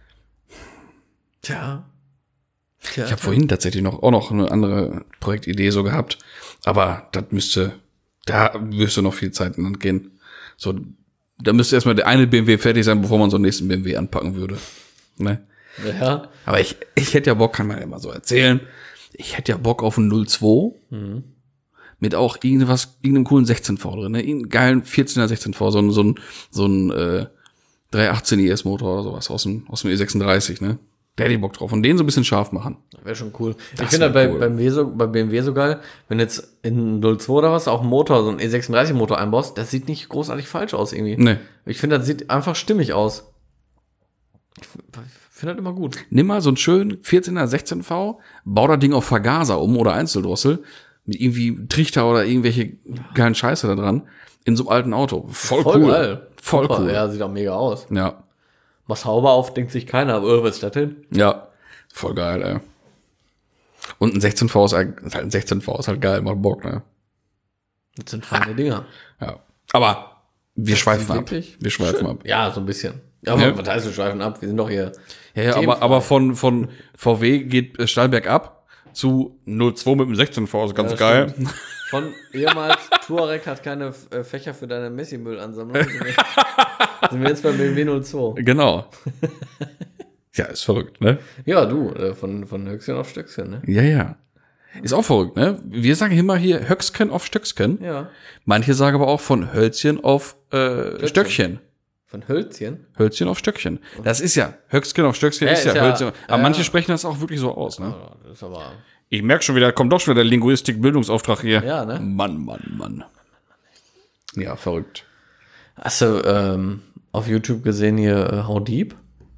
Tja. Ich habe vorhin tatsächlich auch noch eine andere Projektidee so gehabt. Aber da müsste noch viel Zeit in Land gehen. So, da müsste erstmal der eine BMW fertig sein, bevor man so einen nächsten BMW anpacken würde. Ne? Ja. Aber ich hätte ja Bock, kann man ja mal so erzählen. Ich hätte ja Bock auf einen 02 mit auch irgendeinem coolen 16V drin, ne? Irgendeinen geilen 14er 16V, so ein 318 IS Motor oder sowas aus dem E36, ne? Da hätte ich Bock drauf. Und den so ein bisschen scharf machen. Wäre schon cool. Das Ich finde wär halt cool. bei BMW so geil, wenn jetzt in 02 oder was auch einen Motor, so einen E36 Motor einbaust, das sieht nicht großartig falsch aus irgendwie. Nee. Ich finde, das sieht einfach stimmig aus. Ich finde das immer gut. Nimm mal so einen schönen 14er 16V, bau das Ding auf Vergaser um oder Einzeldrossel mit irgendwie Trichter oder irgendwelche geilen Scheiße da dran in so einem alten Auto. Voll cool. Geil. Voll Super. cool. Ja, sieht auch mega aus. Ja. Was Haube auf, denkt sich keiner, aber was ist das denn? Ja. Voll geil, ey. Und ein 16V ist halt geil, macht Bock, ne? Das sind feine Dinger. Ja. Aber wir schweifen ab. wirklich Wir schweifen schön. ab. Ja, so ein bisschen. Ja, aber was heißt wir schweifen ab? Wir sind doch hier. Ja, themenfrei. aber von VW geht steil bergab zu 02 mit dem 16V, ist ganz Ja, geil. stimmt. Von ehemals Touareg hat keine Fächer für deine Messi-Müllansammlung. Sind wir jetzt bei BMW 02. Genau. Ja, ist verrückt, ne? Ja, du, von Höchstchen auf Stöckchen, ne? Ja. Ist auch verrückt, ne? Wir sagen immer hier Höcksken auf Stöcksken. Ja. Manche sagen aber auch von Hölzchen auf Stöckchen. Von Hölzchen? Hölzchen auf Stöckchen. Das ist ja, Höcksken auf Stöckchen Ja, ist ja ist ja- Hölzchen. Aber ja. manche sprechen das auch wirklich so aus, ne? Ja, das ist aber. Ich merke schon wieder, kommt doch schon wieder der Linguistik-Bildungsauftrag hier. Ja, ne? Mann. Ja, verrückt. Hast du auf YouTube gesehen hier How Deep?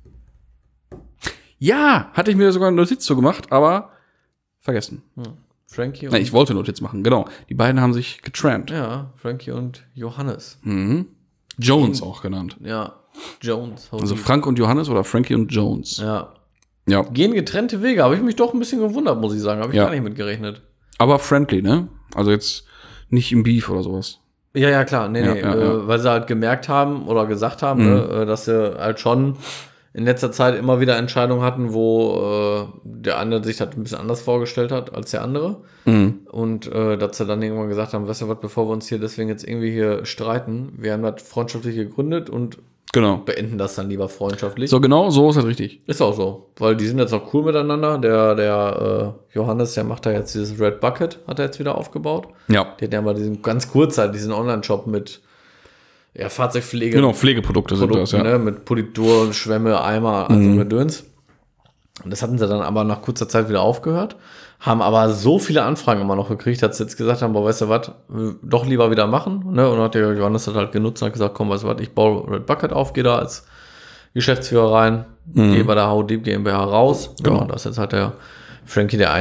Ja, hatte ich mir sogar eine Notiz zu gemacht, aber vergessen. Frankie und, Nein, ich wollte Notiz machen, genau. Die beiden haben sich getrampt. ja, Frankie und Johannes. Jones auch genannt. Ja, Jones. How Also Deep. Frank und Johannes oder Frankie und Jones. Ja. Ja. Gehen getrennte Wege, habe ich mich doch ein bisschen gewundert, muss ich sagen. Habe ich Ja. gar nicht mit gerechnet. Aber friendly, ne? Also jetzt nicht im Beef oder sowas. Ja, klar, nee, Ja. weil sie halt gemerkt haben oder gesagt haben, ne, dass sie halt schon in letzter Zeit immer wieder Entscheidungen hatten, wo der eine sich das ein bisschen anders vorgestellt hat als der andere. Und dass sie dann irgendwann gesagt haben, weißt du was, bevor wir uns hier deswegen jetzt irgendwie hier streiten, wir haben das freundschaftlich gegründet und Genau. beenden das dann lieber freundschaftlich. So genau, so ist das richtig. Ist auch so, weil die sind jetzt auch cool miteinander. Der Johannes, der macht da jetzt dieses Red Bucket, hat er jetzt wieder aufgebaut. Ja. Der hat ja mal ganz kurzzeit diesen Online-Shop mit Fahrzeugpflege. Genau, Pflegeprodukte sind das, ja. Ne, mit Politur und Schwämme, Eimer, also Gedöns. Und das hatten sie dann aber nach kurzer Zeit wieder aufgehört, haben aber so viele Anfragen immer noch gekriegt, dass sie jetzt gesagt haben, boah, weißt du was, doch lieber wieder machen. Ne? Und dann hat der Johannes das halt genutzt und hat gesagt, komm, weißt du was, ich baue Red Bucket auf, gehe da als Geschäftsführer rein, gehe bei der How Deep GmbH raus. Genau. Ja, das ist jetzt halt der Frankie der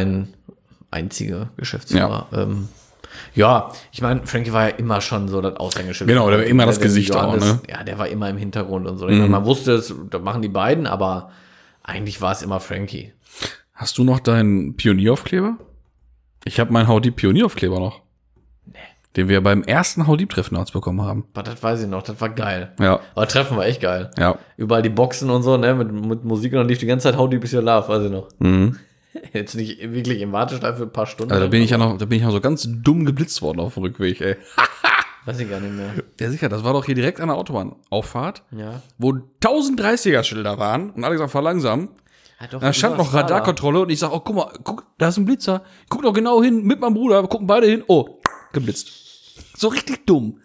einzige Geschäftsführer. Ja, ich meine, Frankie war ja immer schon so das Aushängeschild. Genau, der war immer das Gesicht auch, ne? Ja, der war immer im Hintergrund und so. Ich meine, man wusste es, das machen die beiden, aber eigentlich war es immer Frankie. Hast du noch deinen Pionieraufkleber? Ich habe meinen Haudieb-Pionieraufkleber noch. Nee. Den wir beim ersten Haudieb-Treffen damals bekommen haben. Aber das weiß ich noch, das war geil. Ja. Aber Treffen war echt geil. Ja. Überall die Boxen und so, ne, mit Musik und dann lief die ganze Zeit Haudieb is your love, weiß ich noch. Mhm. Jetzt nicht wirklich im Warteschleife für ein paar Stunden. Also da bin ich ja noch so ganz dumm geblitzt worden auf dem Rückweg, ey. Weiß ich gar nicht mehr. Ja, sicher, das war doch hier direkt an der Autobahnauffahrt, Ja. wo 1030er-Schilder waren und alle gesagt, fahr langsam. Ja, doch, Da stand noch Radarkontrolle und ich sag, oh, guck mal, da ist ein Blitzer. Guck doch genau hin, mit meinem Bruder, wir gucken beide hin. Oh, geblitzt. So richtig dumm.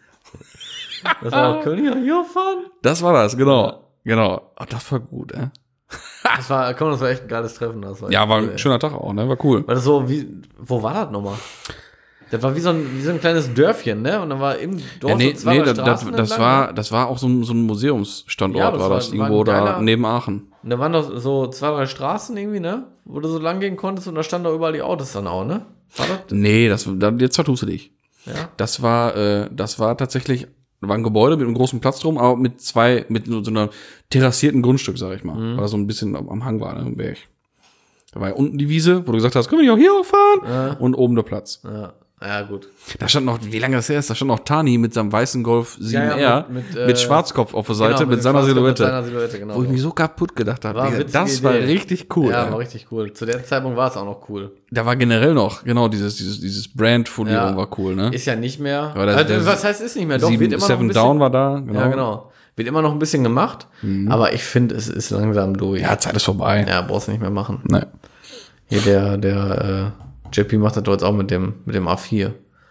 Das war auch König hier fahren. Das war das, genau. Genau. Oh, das war gut, ey. Das war echt ein geiles Treffen. Das war Ja, war cool, ein schöner Tag auch, ne? War cool. Weil das so wo war das nochmal? Das war wie so ein kleines Dörfchen, ne? Und dann war im Dorf so zwei Straßen das war auch so ein Museumsstandort, Ja, das war das war irgendwo ein geiler- da neben Aachen. Und da waren doch so 2, 3 Straßen irgendwie, ne? Wo du so lang gehen konntest und da standen da überall die Autos dann auch, ne? War das? Nee, jetzt vertust du dich. Ja. Das war tatsächlich, war ein Gebäude mit einem großen Platz drum, aber mit so einer terrassierten Grundstück, sag ich mal. Weil das so ein bisschen am Hang war, ne, im Berg. Da war ja unten die Wiese, wo du gesagt hast, können wir nicht auch hier hochfahren? Ja. Und oben der Platz. Ja, gut. Da stand noch, wie lange das her ist, da stand noch Tani mit seinem weißen Golf 7R Ja, mit Schwarzkopf auf der Seite, mit seiner Silhouette. Genau Wo ich so. mich so kaputt gedacht habe. War eine Das witzige war Idee. richtig cool. Ja, ey. war richtig cool. Zu der Zeitpunkt war es auch noch cool. Da war generell noch, genau, dieses Brand-Folierung Ja. war cool, ne? Ist ja nicht mehr. Aber Was heißt ist nicht mehr? Doch, wird immer noch ein Seven bisschen, Down war da, genau. Ja, genau. Wird immer noch ein bisschen gemacht, aber ich finde, es ist langsam durch. Ja, Zeit ist vorbei. Ja, brauchst du nicht mehr machen. Nee. Hier der JP macht das doch jetzt auch mit dem A4.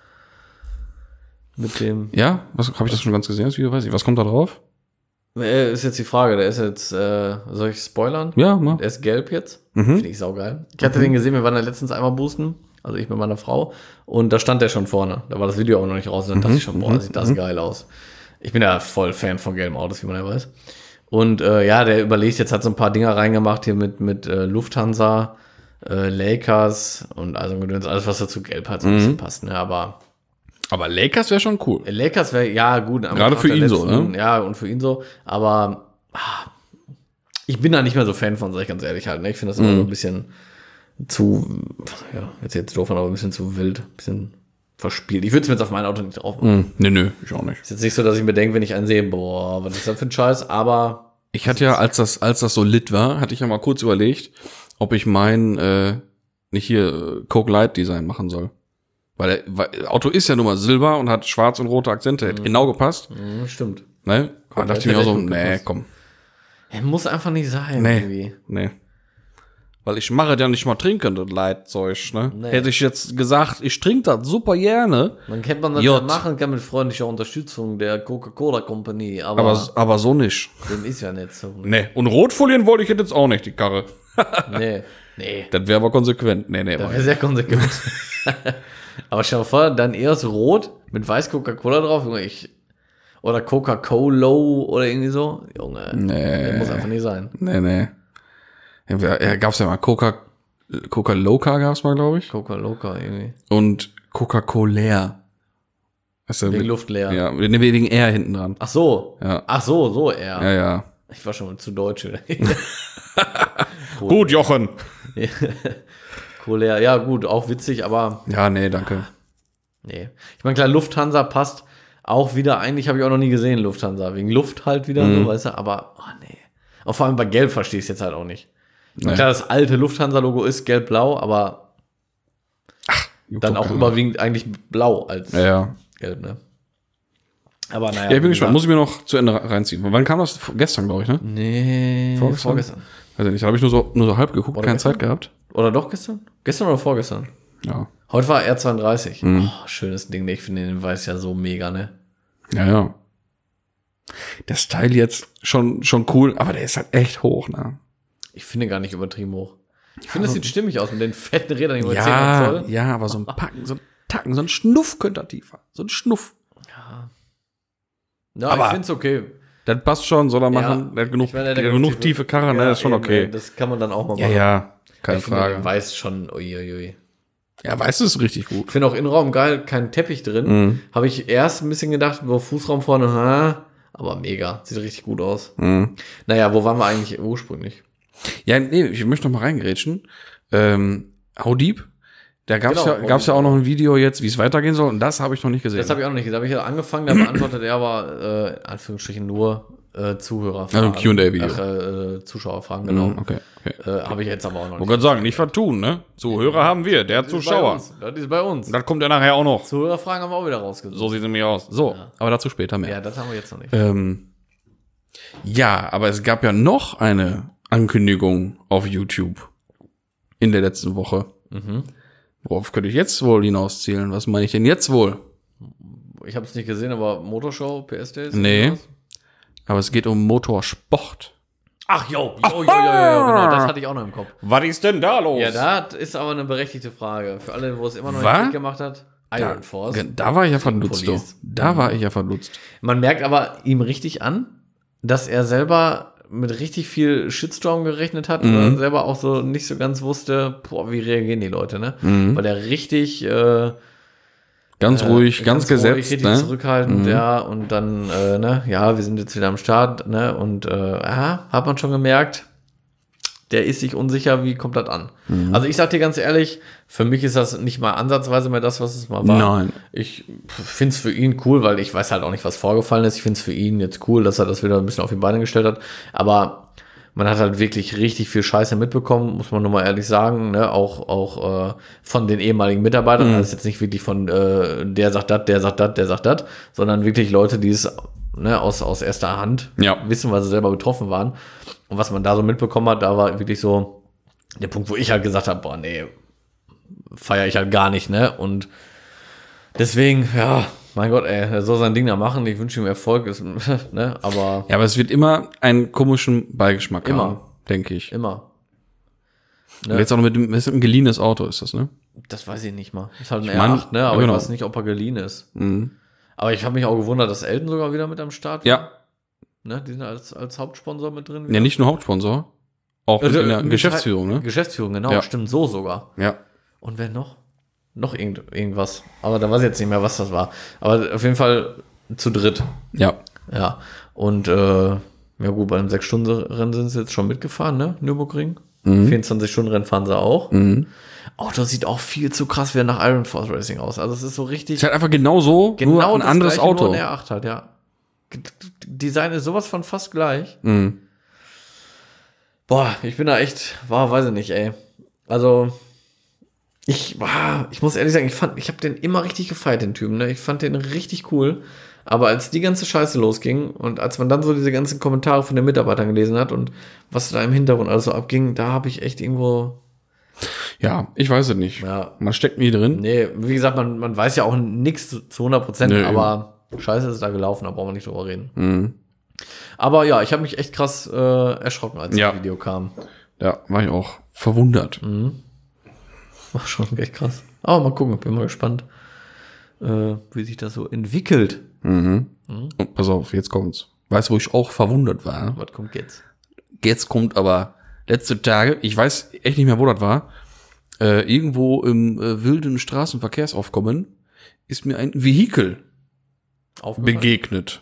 Mit dem. Ja, habe ich das schon ganz gesehen, das Video, weiß ich. Was kommt da drauf? Ist jetzt die Frage, der ist jetzt, soll ich spoilern? Ja, mal. Der ist gelb jetzt. Finde ich saugeil. Ich hatte den gesehen, wir waren da letztens einmal boosten, also ich mit meiner Frau, und da stand der schon vorne. Da war das Video auch noch nicht raus, und dann dachte ich schon, boah, sieht das geil aus. Ich bin ja voll Fan von gelben Autos, wie man ja weiß. Und ja, der überlegt, jetzt hat so ein paar Dinger reingemacht hier mit Lufthansa, Lakers und also alles, was dazu gelb hat, so ein bisschen passt, ne, aber Lakers wäre schon cool. Lakers wäre, ja, gut. Gerade für ihn so, ne? Ja, und für ihn so. Aber ich bin da nicht mehr so Fan von, sag ich ganz ehrlich halt. Ne? Ich finde das immer so ein bisschen zu, ja, jetzt doof, aber ein bisschen zu wild, ein bisschen verspielt. Ich würde es mir jetzt auf mein Auto nicht drauf machen. Nö, ich auch nicht. Ist jetzt nicht so, dass ich mir denke, wenn ich einen sehe, boah, was ist das für ein Scheiß, aber Ich hatte ja, als das so lit war, hatte ich ja mal kurz überlegt, ob ich mein, nicht hier, Coke Light Design machen soll. Weil Auto ist ja nun mal silber und hat schwarz und rote Akzente. Hätte genau gepasst. stimmt. Ne? Da dachte ich mir auch so, nee, komm. Muss einfach nicht sein. Nee. Irgendwie. Nee. Weil ich mache ja nicht mal trinken, das Leitzeug, ne? Nee. Hätte ich jetzt gesagt, ich trinke das super gerne. Man kennt man das J. ja machen kann mit freundlicher Unterstützung der Coca-Cola Company, aber Aber so nicht. dem ist ja nicht so. Nee. Und Rotfolien wollte ich jetzt auch nicht, die Karre. Nee. Das wäre aber konsequent. Nee. Das wäre sehr konsequent. Aber stell dir vor, dann erst rot mit weiß Coca-Cola drauf, Junge, oder Coca-Cola oder irgendwie so. Junge, das muss einfach nicht sein. Nee. Ja, gab's ja mal Coca Loca gab's mal, glaube ich. Coca-Loca irgendwie. Und Coca-Cola. Wegen Luft leer. Ja, wegen R hinten dran. Ach so. Ja. Ach so eher. Ja. Ich war schon mal zu deutsch. Gut, Jochen. Cola, ja gut, auch witzig, aber Ja, nee, danke. nee. Ich meine, klar, Lufthansa passt auch wieder, eigentlich habe ich auch noch nie gesehen, Lufthansa, wegen Luft halt wieder, so, weißt du, aber, nee. Und vor allem bei Gelb verstehe ich es jetzt halt auch nicht. Nee. Klar, das alte Lufthansa-Logo ist gelb-blau, aber dann auch überwiegend eigentlich blau als Ja. gelb, ne? Aber naja. Ja, ich bin gespannt. Muss ich mir noch zu Ende reinziehen. Wann kam das? Gestern, glaube ich, ne? Nee, vorgestern. Weiß ich nicht. Da habe ich nur so halb geguckt, Oder keine gestern? Zeit gehabt. Oder doch gestern? Gestern oder vorgestern? Ja. Heute war R32. Oh, schönes Ding, ich finde den weiß ja so mega, ne? Ja. Das Teil jetzt schon cool, aber der ist halt echt hoch, ne? Ich finde gar nicht übertrieben hoch. Ich finde, es sieht stimmig aus mit den fetten Rädern, die man Ja, aber so ein Packen, so ein Tacken, so ein Schnuff könnte er tiefer. So ein Schnuff. Ja, Aber ich finde es okay. Das passt schon, soll er machen. Ja. Der hat genug, Ich meine, der genug tiefe Karre, ne? Das ist schon okay. Das kann man dann auch mal Ja. keine Ich finde, Frage. den Weiß schon, uiuiui. Ja, weißt du, ist richtig gut. Ich finde auch Innenraum geil, kein Teppich drin. Habe ich erst ein bisschen gedacht, wo Fußraum vorne, aber mega. Sieht richtig gut aus. Naja, wo waren wir eigentlich ursprünglich? Ja, nee, ich möchte noch mal reingrätschen. Haudieb, da gab's Genau, ja auch noch ein Video jetzt, wie es weitergehen soll, und das habe ich noch nicht gesehen. Das habe ich auch noch nicht gesehen. Habe ich ja angefangen, da beantwortet er aber in Anführungsstrichen nur Zuhörerfragen. Also ein Q&A-Video. Zuschauerfragen, genau. Okay. Habe ich jetzt aber auch noch Ich nicht. wollte sagen, nicht vertun, ne? Zuhörer haben wir, der Zuschauer. Das ist bei uns. Das kommt ja nachher auch noch. Zuhörerfragen haben wir auch wieder rausgesucht. So sieht es nämlich aus. So, aber dazu später mehr. Ja, das haben wir jetzt noch nicht. Ja, aber es gab ja noch eine Ankündigung auf YouTube in der letzten Woche. Worauf könnte ich jetzt wohl hinauszielen? Was meine ich denn jetzt wohl? Ich habe es nicht gesehen, aber Motorshow, PS Days? Nee. Aber es geht um Motorsport. Ach, jo, genau, das hatte ich auch noch im Kopf. Was ist denn da los? Ja, das ist aber eine berechtigte Frage. Für alle, wo es immer noch Was? nicht mitgemacht hat. Iron Force. Da war ich ja verdutzt. Police. Da war ich ja verdutzt. Man merkt aber ihm richtig an, dass er selber mit richtig viel Shitstorm gerechnet hat oder selber auch so nicht so ganz wusste, boah, wie reagieren die Leute, ne? Weil er richtig Ganz ruhig, ganz gesetzt. ruhig, richtig Ne? zurückhaltend, ja, und dann, ne, ja, wir sind jetzt wieder am Start, ne, und hat man schon gemerkt, der ist sich unsicher, wie kommt das an. Also ich sag dir ganz ehrlich, für mich ist das nicht mal ansatzweise mehr das, was es mal war. Nein. Ich find's für ihn cool, weil ich weiß halt auch nicht, was vorgefallen ist. Ich find's für ihn jetzt cool, dass er das wieder ein bisschen auf die Beine gestellt hat. Aber man hat halt wirklich richtig viel Scheiße mitbekommen, muss man nur mal ehrlich sagen, ne? Auch von den ehemaligen Mitarbeitern. Das ist jetzt nicht wirklich von der sagt das, sondern wirklich Leute, die es aus erster Hand wissen, weil sie selber betroffen waren. Und was man da so mitbekommen hat, da war wirklich so der Punkt, wo ich halt gesagt habe, boah, nee, feiere ich halt gar nicht, ne? Und deswegen, ja, mein Gott, ey, er soll sein Ding da machen. Ich wünsche ihm Erfolg, ne? Aber Ja, aber es wird immer einen komischen Beigeschmack Immer. haben, denke ich. immer. Und jetzt auch noch mit dem, ist ein geliehenes Auto, ist das, ne? Das weiß ich nicht mal. Ist halt ein Ich mein, R8, ne? Aber ja, genau. ich weiß nicht, ob er geliehen ist. Aber ich habe mich auch gewundert, dass Elton sogar wieder mit am Start war. Ja. Ne? Die sind als Hauptsponsor mit drin. Ja, nicht nur Hauptsponsor, auch Also, in der mit Geschäftsführung, ne? Geschäftsführung, genau. Ja. Stimmt, so sogar. Ja. Und wer noch? Noch irgendwas. Aber da weiß ich jetzt nicht mehr, was das war. Aber auf jeden Fall zu dritt. Ja. Ja. Und ja gut, bei einem 6-Stunden-Rennen sind sie jetzt schon mitgefahren, ne? Nürburgring. 24-Stunden-Rennen fahren sie auch. Auto sieht auch viel zu krass wieder nach Iron Force Racing aus. Also es ist so richtig. Ist halt einfach nur ein das anderes Gleiche, Auto. Nur ein R8 halt, ja. Design ist sowas von fast gleich. Boah, ich bin da echt, weiß ich nicht, ey. Also, ich muss ehrlich sagen, ich habe den immer richtig gefeiert, den Typen, ne? Ich fand den richtig cool. Aber als die ganze Scheiße losging und als man dann so diese ganzen Kommentare von den Mitarbeitern gelesen hat und was da im Hintergrund alles so abging, da habe ich echt irgendwo. Ja, ich weiß es nicht. Ja. Man steckt nie drin. Nee, wie gesagt, man weiß ja auch nichts zu 100%, Nee, aber Scheiße ist da gelaufen, da brauchen wir nicht drüber reden. Aber ja, ich habe mich echt krass erschrocken, als das Video kam. Ja, war ich auch verwundert. War schon echt krass. Aber mal gucken, bin mal gespannt, wie sich das so entwickelt. Und pass auf, jetzt kommt's. Weißt du, wo ich auch verwundert war? Was kommt jetzt? Jetzt kommt aber letzte Tage, ich weiß echt nicht mehr, wo das war, irgendwo im wilden Straßenverkehrsaufkommen ist mir ein Vehikel begegnet.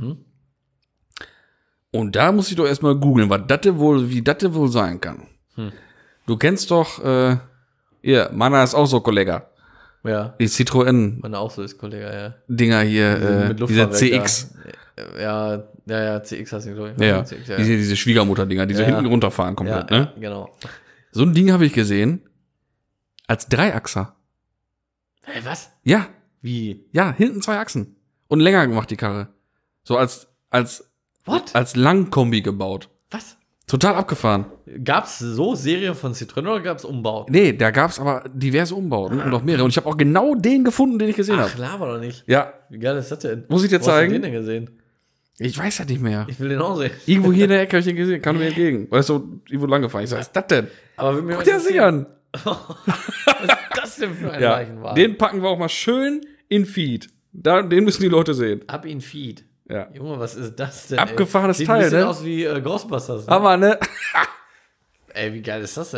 Und da muss ich doch erstmal googeln, wie das wohl sein kann. Du kennst doch, meiner ist auch so, Kollege. Ja, Die Citroën meine auch so ist, Kollege, ja. Dinger hier, Mit dieser Luftfahrwerk CX. Ja, CX hast du, glaube ich. Ja, CX, ja. diese Schwiegermutter-Dinger, die so Ja. hinten runterfahren komplett, ne? Ja, genau. So ein Ding habe ich gesehen, als Dreiachser. Hey, was? Ja, Wie? ja, hinten 2 Achsen. Und länger gemacht, die Karre. So als What? Langkombi gebaut. Was? Total abgefahren. Gab's so Serien von Citroën oder gab's Umbauten? Nee, da gab's aber diverse Umbauten und noch mehrere. Und ich habe auch genau den gefunden, den ich gesehen habe. Ach, laber doch nicht. Ja, Wie geil ist das denn? Muss ich dir Wo hast du zeigen? den denn gesehen? ich weiß das nicht mehr. Ich will den auch sehen. Irgendwo hier in der Ecke habe ich den gesehen, kam mir entgegen. Weißt du, irgendwo lang gefahren. Ich sag, was ist das denn? Aber wenn mir Guck dir das Ding an. Was ist das denn für ein Ja, Leichenwagen? den packen wir auch mal schön in Feed. Den müssen die Leute sehen. Ab in Feed. Ja. Junge, was ist das denn? Abgefahrenes Sieht Teil, ein bisschen ne? aus wie Ghostbusters. Ne? Aber, ne? Ey, wie geil ist das denn?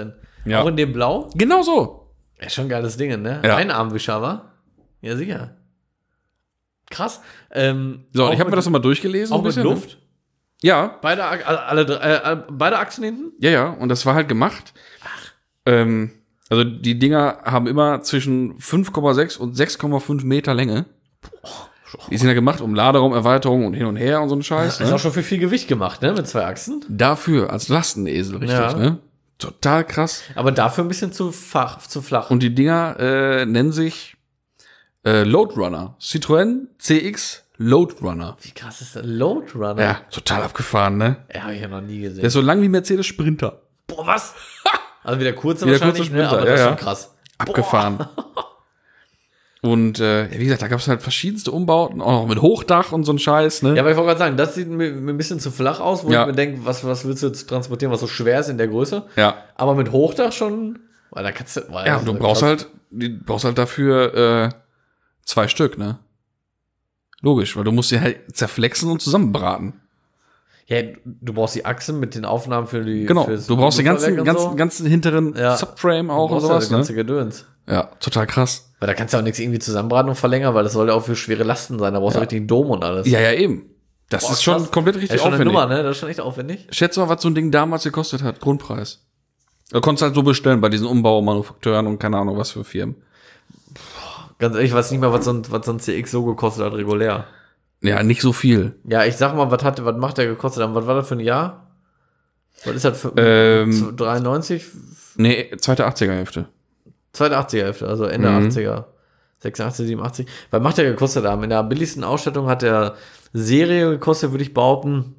Ja. Auch in dem Blau? Genau so. Ja, schon ein geiles Ding, ne? Ja. Einarmwischer, wa? Ja, sicher. Krass. So, auch ich habe mir das nochmal durchgelesen. auch ein mit bisschen, Luft? Ne? Ja, Beide Achsen hinten? ja. Und das war halt gemacht. Also die Dinger haben immer zwischen 5,6 und 6,5 Meter Länge. Die sind ja gemacht um Laderaumerweiterung und hin und her und so ein Scheiß. Ist auch schon für viel Gewicht gemacht, ne? Mit 2 Achsen. Dafür als Lastenesel, richtig, Ja. ne? Total krass. Aber dafür ein bisschen zu flach. Und die Dinger nennen sich Loadrunner. Citroën CX Loadrunner. Wie krass ist der Loadrunner? Ja, total abgefahren, ne? Ja, habe ich ja noch nie gesehen. Der ist so lang wie Mercedes Sprinter. Boah, was? Also wieder kurze Wieder wahrscheinlich, kurze ne? Sprinter, Aber das ist ja, schon ja. krass. Abgefahren. Und wie gesagt, da gab es halt verschiedenste Umbauten, auch noch mit Hochdach und so ein Scheiß, ne? Ja, aber ich wollte gerade sagen, das sieht mir ein bisschen zu flach aus, wo Ja. ich mir denke, was willst du jetzt transportieren, was so schwer ist in der Größe? Ja. Aber mit Hochdach schon, weil da kannst du... Weil Ja, das und du ist brauchst krass. halt dafür 2 Stück, ne? Logisch, weil du musst die halt zerflexen und zusammenbraten. Ja, du brauchst die Achsen mit den Aufnahmen für die... Genau, fürs du brauchst den Luftfahrwerk und so. ganzen hinteren Ja. Subframe auch Du und brauchst ja sowas, das ne? ganze Gedöns. Ja, total krass. Weil da kannst du auch nichts irgendwie zusammenbraten und verlängern, weil das soll ja auch für schwere Lasten sein. Da brauchst du richtig einen Dom und alles. Ja, eben. Das Boah, ist schon krass. komplett Das richtig ist schon eine aufwendig. Nummer, ne? Das ist schon echt aufwendig. Schätz mal, was so ein Ding damals gekostet hat, Grundpreis. Du konntest halt so bestellen bei diesen Umbaumanufakteuren und keine Ahnung was für Firmen. Ganz ehrlich, ich weiß nicht mal, was so ein CX so gekostet hat, regulär. Ja, nicht so viel. Ja, ich sag mal, was macht der gekostet? Was war das für ein Jahr? Was ist das für 93? Nee, zweite 80er-Hälfte. Zweite 80er-Hälfte, also Ende 80er. 86, 87. Was macht der gekostet haben? In der billigsten Ausstattung hat der Serie gekostet, würde ich behaupten,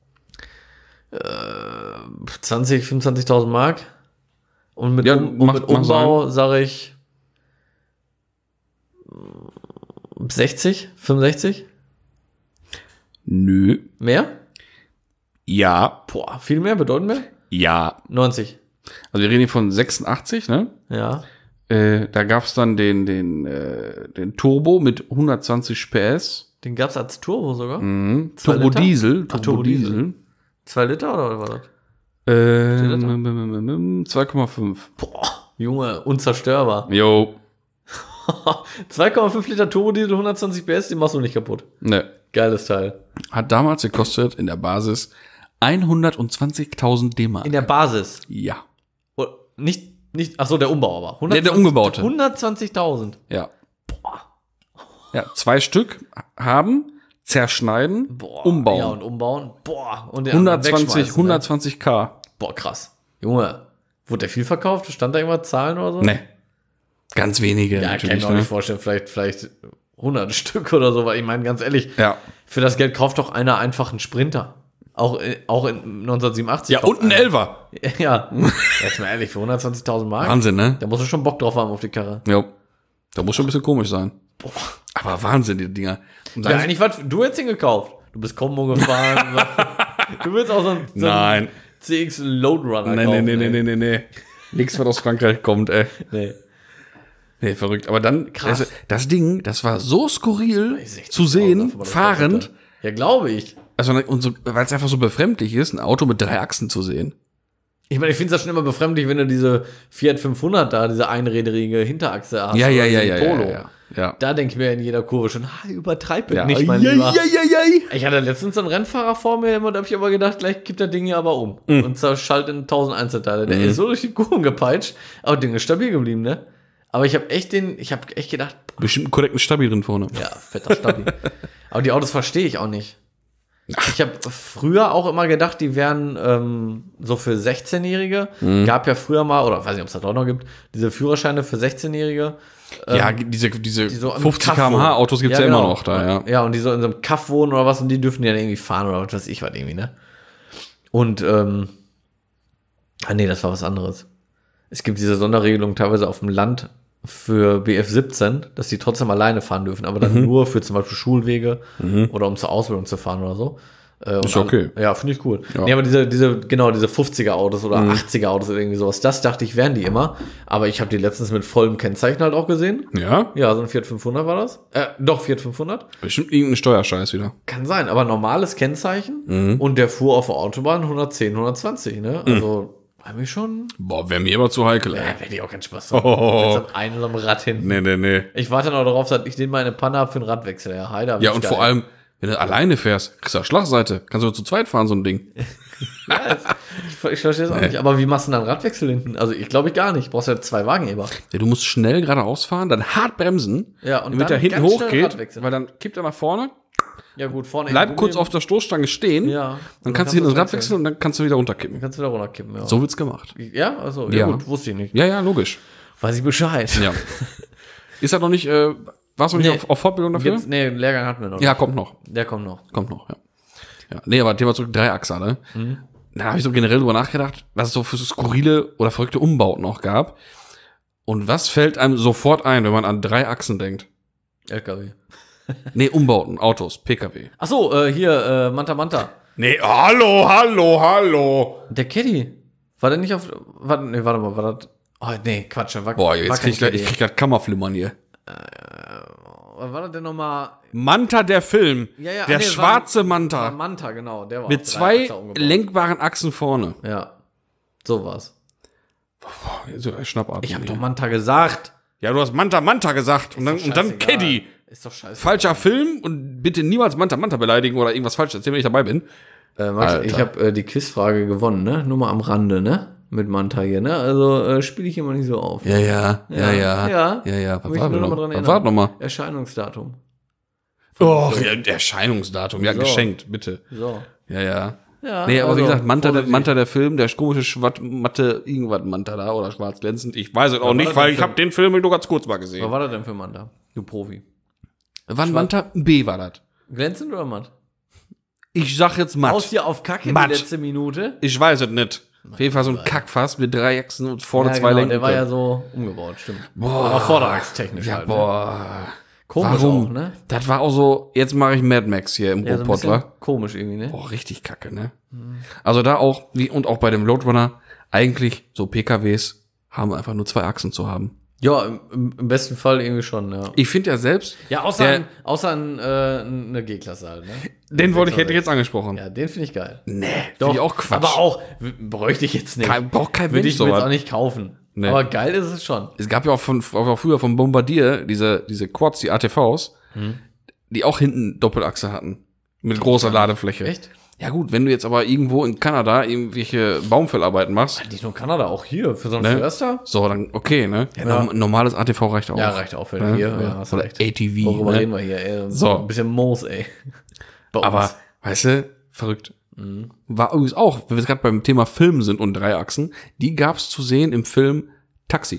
20, 25.000 Mark. Und mit, Ja, mit macht Umbau sage ich 60, 65? Nö. Mehr? Ja. Boah, viel mehr, bedeutend mehr? Ja. 90. Also wir reden hier von 86, ne? Ja. Da gab's dann den Turbo mit 120 PS. Den gab's als Turbo sogar? Mhm. 2 Turbo Liter? Diesel. Ach, Turbo Diesel. 2 Liter oder was war das? 2,5. Boah, Junge, unzerstörbar. Jo. 2,5 Liter Turbodiesel, 120 PS, den machst du nicht kaputt. Ne. Geiles Teil. Hat damals gekostet in der Basis 120.000 D-Mark. In der Basis. Ja. Oh, nicht, ach so, der Umbau aber. 120, Der umgebaute. 120.000. Ja. Ja, 2 Stück haben, zerschneiden, umbauen. Ja, und umbauen. Boah. Und den anderen 120, wegschmeißen, ne? 120k. Boah, krass. Junge, wurde der viel verkauft? Stand da irgendwas Zahlen oder so? Ne. Ganz wenige Ja, kann ich natürlich. mir auch nicht vorstellen. Vielleicht 100 Stück oder so. Weil ich meine, ganz ehrlich, Ja. für das Geld kauft doch einer einfach einen Sprinter. Auch in 1987. Ja, kauft und ein einer. Elfer. Ja, jetzt mal ehrlich, für 120.000 Mark, Wahnsinn, ne? da musst du schon Bock drauf haben auf die Karre. Jo. Da muss schon ein bisschen komisch sein. Boah. Aber Wahnsinn, die Dinger. Und Ja, dann, eigentlich, was du hättest ihn gekauft. Du bist Combo gefahren. Du willst auch so ein Nein. CX Loadrunner Nee, kaufen. nee. Nichts, was aus Frankreich kommt, ey. Nee. Nee, verrückt. Aber dann, Krass. das Ding, das war so skurril zu 60.000, sehen, was man fahrend. das hatte. Ja, glaube ich. Also, und so, weil es einfach so befremdlich ist, ein Auto mit 3 Achsen zu sehen. Ich meine, ich finde es ja schon immer befremdlich, wenn du diese Fiat 500 da, diese einräderige Hinterachse hast. Ja, oder ja, diese ja, Polo. ja. Da denke ich mir in jeder Kurve schon, übertreib Ja. nicht, mein ja, Lieber. ja. Ich hatte letztens einen Rennfahrer vor mir und da habe ich aber gedacht, gleich kippt das Ding hier aber um. Und zerschaltet in 1000 Einzelteile. Der ist so durch die Kurven gepeitscht, aber das Ding ist stabil geblieben, ne? Aber ich habe echt gedacht, Bestimmt einen korrekten Stabi drin vorne. ja, fetter Stabi. Aber die Autos verstehe ich auch nicht. Ich habe früher auch immer gedacht, die wären so für 16-Jährige. Gab ja früher mal, oder weiß nicht, ob es das auch noch gibt, diese Führerscheine für 16-Jährige. Ja, diese so im 50 Kaff wohnen. km/h Autos gibt's ja genau. immer noch da, ja. Ja, und die so in so einem Kaff wohnen oder was und die dürfen ja dann irgendwie fahren oder was weiß ich was irgendwie, ne? Und, nee, das war was anderes. Es gibt diese Sonderregelung teilweise auf dem Land für BF17, dass die trotzdem alleine fahren dürfen, aber dann nur für zum Beispiel Schulwege oder um zur Ausbildung zu fahren oder so. Ist okay. Ja, finde ich cool. Ja. Nee, aber diese 50er Autos oder 80er Autos oder irgendwie sowas, das dachte ich, wären die immer. Aber ich habe die letztens mit vollem Kennzeichen halt auch gesehen. Ja? Ja, so ein Fiat 500 war das. Doch, Fiat 500. Bestimmt irgendein Steuerscheiß wieder. Kann sein, aber normales Kennzeichen. Und der fuhr auf der Autobahn 110, 120, ne? Also Haben wir schon? Boah, wäre mir aber zu heikel, ey. Ja, hätte ich auch keinen Spaß dran. Jetzt hat einen so einem Rad hinten. Nee. Ich warte noch darauf, dass ich den mal eine Panne habe für einen Radwechsel. Ja, Heide, Ja, und vor allem, wenn du alleine fährst, kriegst du eine Schlagseite. Kannst du zu zweit fahren, so ein Ding. ich verstehe das auch nicht. Aber wie machst du denn dann Radwechsel hinten? Also ich glaube gar nicht. Du brauchst ja 2 Wagenheber. Ja, du musst schnell geradeaus fahren, dann hart bremsen, Ja, und damit dann er hinten ganz schnell hochgeht, Radwechsel. weil dann kippt er nach vorne, Ja gut, vorne bleibt kurz auf der Stoßstange stehen, Ja. dann kannst du hinten das Rad wechseln und dann kannst du wieder runterkippen. Dann kannst du wieder runterkippen, ja. So wird's gemacht. Ja, also, Ja. ja gut, wusste ich nicht. Ja, logisch. Weiß ich Bescheid. Ja. Ist das noch nicht, warst du nicht Nee. auf Fortbildung dafür? Jetzt, nee, den Lehrgang hatten wir noch. Ja, kommt noch. Der kommt noch. Ja. Nee, aber Thema zurück, Dreiachser, ne? Da habe ich so generell drüber nachgedacht, was es so für so skurrile oder verrückte Umbauten noch gab. Und was fällt einem sofort ein, wenn man an 3 Achsen denkt? LKW. Nee, Umbauten, Autos, PKW. Ach so, hier, Manta. Nee, hallo. Der Caddy. War der nicht auf, warte mal, war das, oh nee, Quatsch. Boah, jetzt krieg ich grad Kammerflimmern hier. War das denn nochmal? Manta, der Film. Ja, der schwarze war Manta. Manta, genau, der war Mit auf 2 Dreiachser umgebaut. lenkbaren Achsen vorne. Ja, so war's. So, Schnappatmung. Ich habe doch Manta gesagt. Ja, du hast Manta gesagt. Und dann scheißegal. Caddy. Ist doch scheiße. Falscher Film und bitte niemals Manta beleidigen oder irgendwas falsch erzählen, wenn ich dabei bin. Max, Alter. ich habe die Quizfrage gewonnen, ne? Nur mal am Rande, ne? Mit Manta hier, ne? Also spiele ich immer nicht so auf. Ja. Ja. Was Möchte war nur noch mal noch? dran Was war nochmal? Erscheinungsdatum. Oh, ja, Erscheinungsdatum. Ja, So. geschenkt, bitte. So. Ja. Ja, Nee, aber also, wie gesagt, Manta vorsichtig. der Film, der komische Matte, irgendwas Manta da oder schwarz glänzend. Ich weiß es auch war nicht, das weil denn ich für- habe den Film nur ganz kurz mal Was gesehen. war das denn für Manta? Du Profi. Wann Manta? B war das. Glänzend oder matt? Ich sag jetzt matt. Aus dir auf Kacke Matt. die letzte Minute. Ich weiß es nicht. Auf jeden Fall so ein Kackfass mit 3 Achsen und vorne 2 genau, Lenken. der war ja so umgebaut, stimmt. Boah. Aber vorderachstechnisch Ja, halt. Ne? boah. Komisch Warum? auch, ne? Das war auch so, jetzt mache ich Mad Max hier im Ja, so ein Robot, bisschen wa? komisch irgendwie, ne? Boah, richtig kacke, ne? Also da auch, wie und auch bei dem Loadrunner, eigentlich so PKWs haben einfach nur 2 Achsen zu haben. Ja, im besten Fall irgendwie schon, ja. Ich finde ja selbst, Ja, außer eine G-Klasse halt, ne? hätte ich jetzt angesprochen. Ja, den finde ich geil. Nee, Doch, finde ich auch Quatsch. Aber auch, bräuchte ich jetzt nicht. Braucht kein Würde Mensch ich mir jetzt sowas. auch nicht kaufen. Nee. Aber geil ist es schon. Es gab ja auch auch früher von Bombardier diese Quads, die ATVs, die auch hinten Doppelachse hatten. Mit großer Ladefläche. Echt? Ja gut, wenn du jetzt aber irgendwo in Kanada irgendwelche Baumfellarbeiten machst, Nicht nur in Kanada, auch hier. Für so einen Ne? Förster? so, dann okay, ne? Ja, normales ATV reicht auch. Ja, reicht auch für Ne? hier. Ja. Ja, hast du Oder recht. ATV. Worüber Ne? reden wir hier? Ey? So. Ein bisschen Moos, ey. Bei uns. Aber, weißt du, verrückt. War übrigens auch, wenn wir jetzt gerade beim Thema Film sind und 3 Achsen, die gab's zu sehen im Film Taxi.